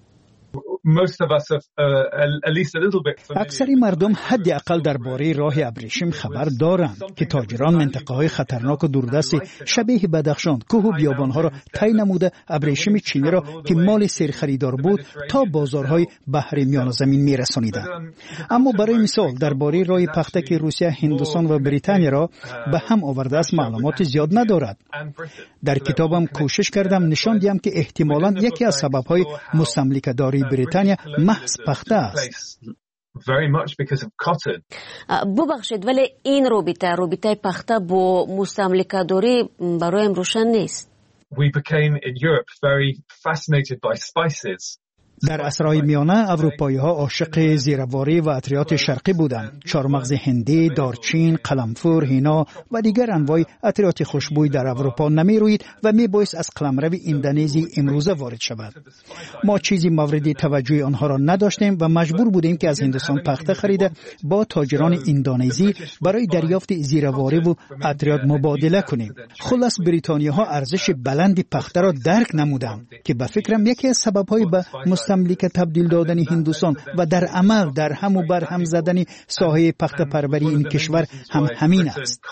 Speaker 8: اکثر مردم حداقل درباره راه ابریشم خبر دارند که تاجران منطقه‌های خطرناک و دوردست شبیه بدخشان، کوه و بیابان‌ها را طی نموده ابریشم چینی را که مال سیر خریدار بود تا بازارهای بحر میان زمین می‌رسانیدند. اما برای مثال درباره راه پخته که روسیه، هندوستان و بریتانیا را به هم آورده است معلومات زیاد ندارد. در کتابم کوشش کردم نشان دهم که احتمالاً یکی از سبب‌های مستملکه‌داری بریتانیا محض پخته است.
Speaker 9: ببخشید، ولی این رابطه پخته با مستملکه داری برایم روشن نیست.
Speaker 8: در عصرهای میانه اروپایی‌ها عاشق زیرواری و عطریات شرقی بودند. چارمغز هندی، دارچین، قلمفور، هینا و دیگر انواع عطریات خوشبوی در اروپا نمی‌روید و می‌بایست از قلمرو اندونزی امروزه وارد شود. ما چیزی مورد توجه آنها را نداشتیم و مجبور بودیم که از هندوستان پخته خریده با تاجران اندونزی برای دریافت زیرواری و عطریات مبادله کنیم. خلاص بریتانیاها ارزش بلند پخته را درک نمودند که به فکرم یکی از سبب‌های به مستملکه تبدیل دادن هندوستان و در عمل در هم و بر هم زدن ساحه پخته پروری این کشور هم همین است.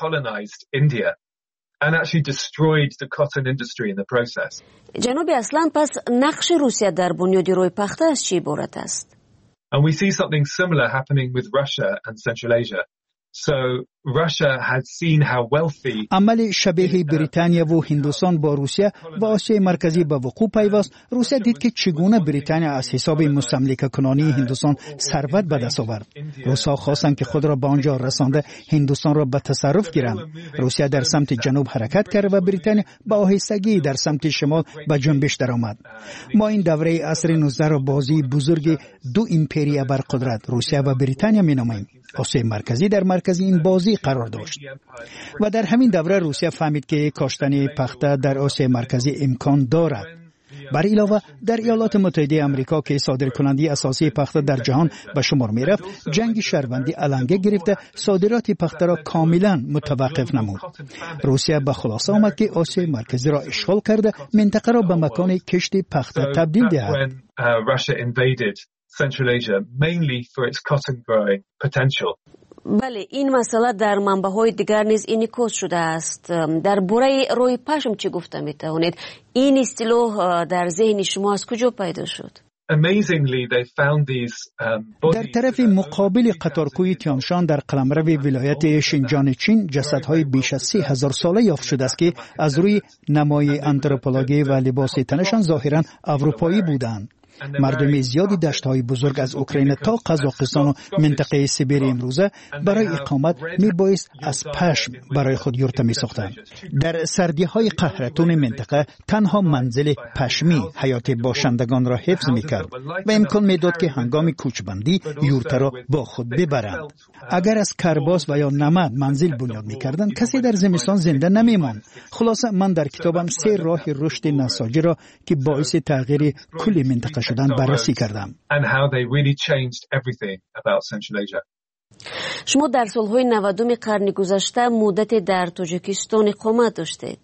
Speaker 9: جناب اسلام، پس نقش روسیه در بنیاد روی پخته از چی عبارت است؟
Speaker 14: And we see something similar happening with Russia and Central Asia. So Russia had seen how wealthy
Speaker 8: عمل شبیه بریتانیا و هندوستان با روسیه و آسیای مرکزی به وقوع پیوست. روسیه دید که چگونه بریتانیا از حساب مستملکه کنانی هندوستان ثروت به دست آورد. روس‌ها خواستند که خود را به آنجا رسانده هندوستان را به تصرف گیرند. روسیه در سمت جنوب حرکت کرد و بریتانیا با آهستگی در سمت شمال به جنبش درآمد. ما این دوره عصر 19 را بازی بزرگ دو ایمپریا برقدرت روسیه و بریتانیا می‌نامیم. آسیای مرکزی در مرکز این بازی قرار داشت و در همین دوره روسیه فهمید که کاشتن پخته در آسیای مرکزی امکان دارد. بر علاوه در ایالات متحده آمریکا که صادرکننده اساسی پخته در جهان به شمار می رفت، جنگ شهروندی علنگه گرفته صادرات پخته را کاملا متوقف نمود. روسیه به خلاصه آمد که آسیای مرکزی را اشغال کرده منطقه را به مکان کشت پخته تبدیل دهد.
Speaker 9: بله، این مسئله در منبع‌های دیگر نیز انعکاس شده است. در باره روی پشم چی گفته می توانید؟ این اصطلاح در ذهن شما از کجا پیدا شد؟
Speaker 8: در طرف مقابل قطارکوی تیانشان در قلمرو ولایت شینجان چین جسدهای بیش از 3000 ساله یافت شده است که از روی نمای آنتروپولوژی و لباس تنشان ظاهرا اروپایی بودند. مردم زیادی دشت‌های بزرگ از اوکراین تا قزاقستان و منطقه سیبری امروزه برای اقامت میبایست از پشم برای خود یورت میساختند. در سردی‌های قهرتون منطقه تنها منزل پشمی حیات باشندگان را حفظ میکرد و امکان میداد که هنگام کوچبندی یورت را با خود ببرند. اگر از کرباس و یا نمد منزل بنیاد میکردند کسی در زمستان زنده نمیماند. خلاصه من در کتابم 3 راه رشد نساجی را که باعث تغییر کل منطقه شدن بررسی کردم.
Speaker 9: شما در سالهای 90 قرن گذشته مدت در تاجیکستان اقامت داشتید.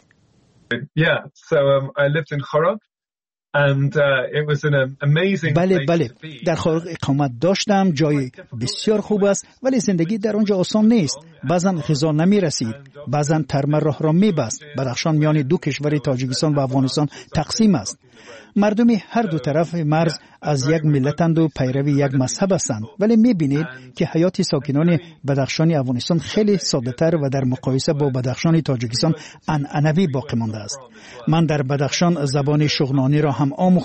Speaker 8: بله در خارج اقامت داشتم. جای بسیار خوب است ولی زندگی در آنجا آسان نیست. بعضا غذا نمی رسید، بعضا ترمه راه را می بست. بدخشان میان دو کشور تاجیکستان و افغانستان تقسیم است. مردم هر دو طرف مرز از یک ملتند و پیروی یک مذهب هستند، ولی می‌بینید که حیات ساکنان بدخشان افغانستان خیلی ساده‌تر و در مقایسه با بدخشان تاجیکستان عنعنوی باقی مانده است. من در بدخشان زبان شغنانی را هم آموختم.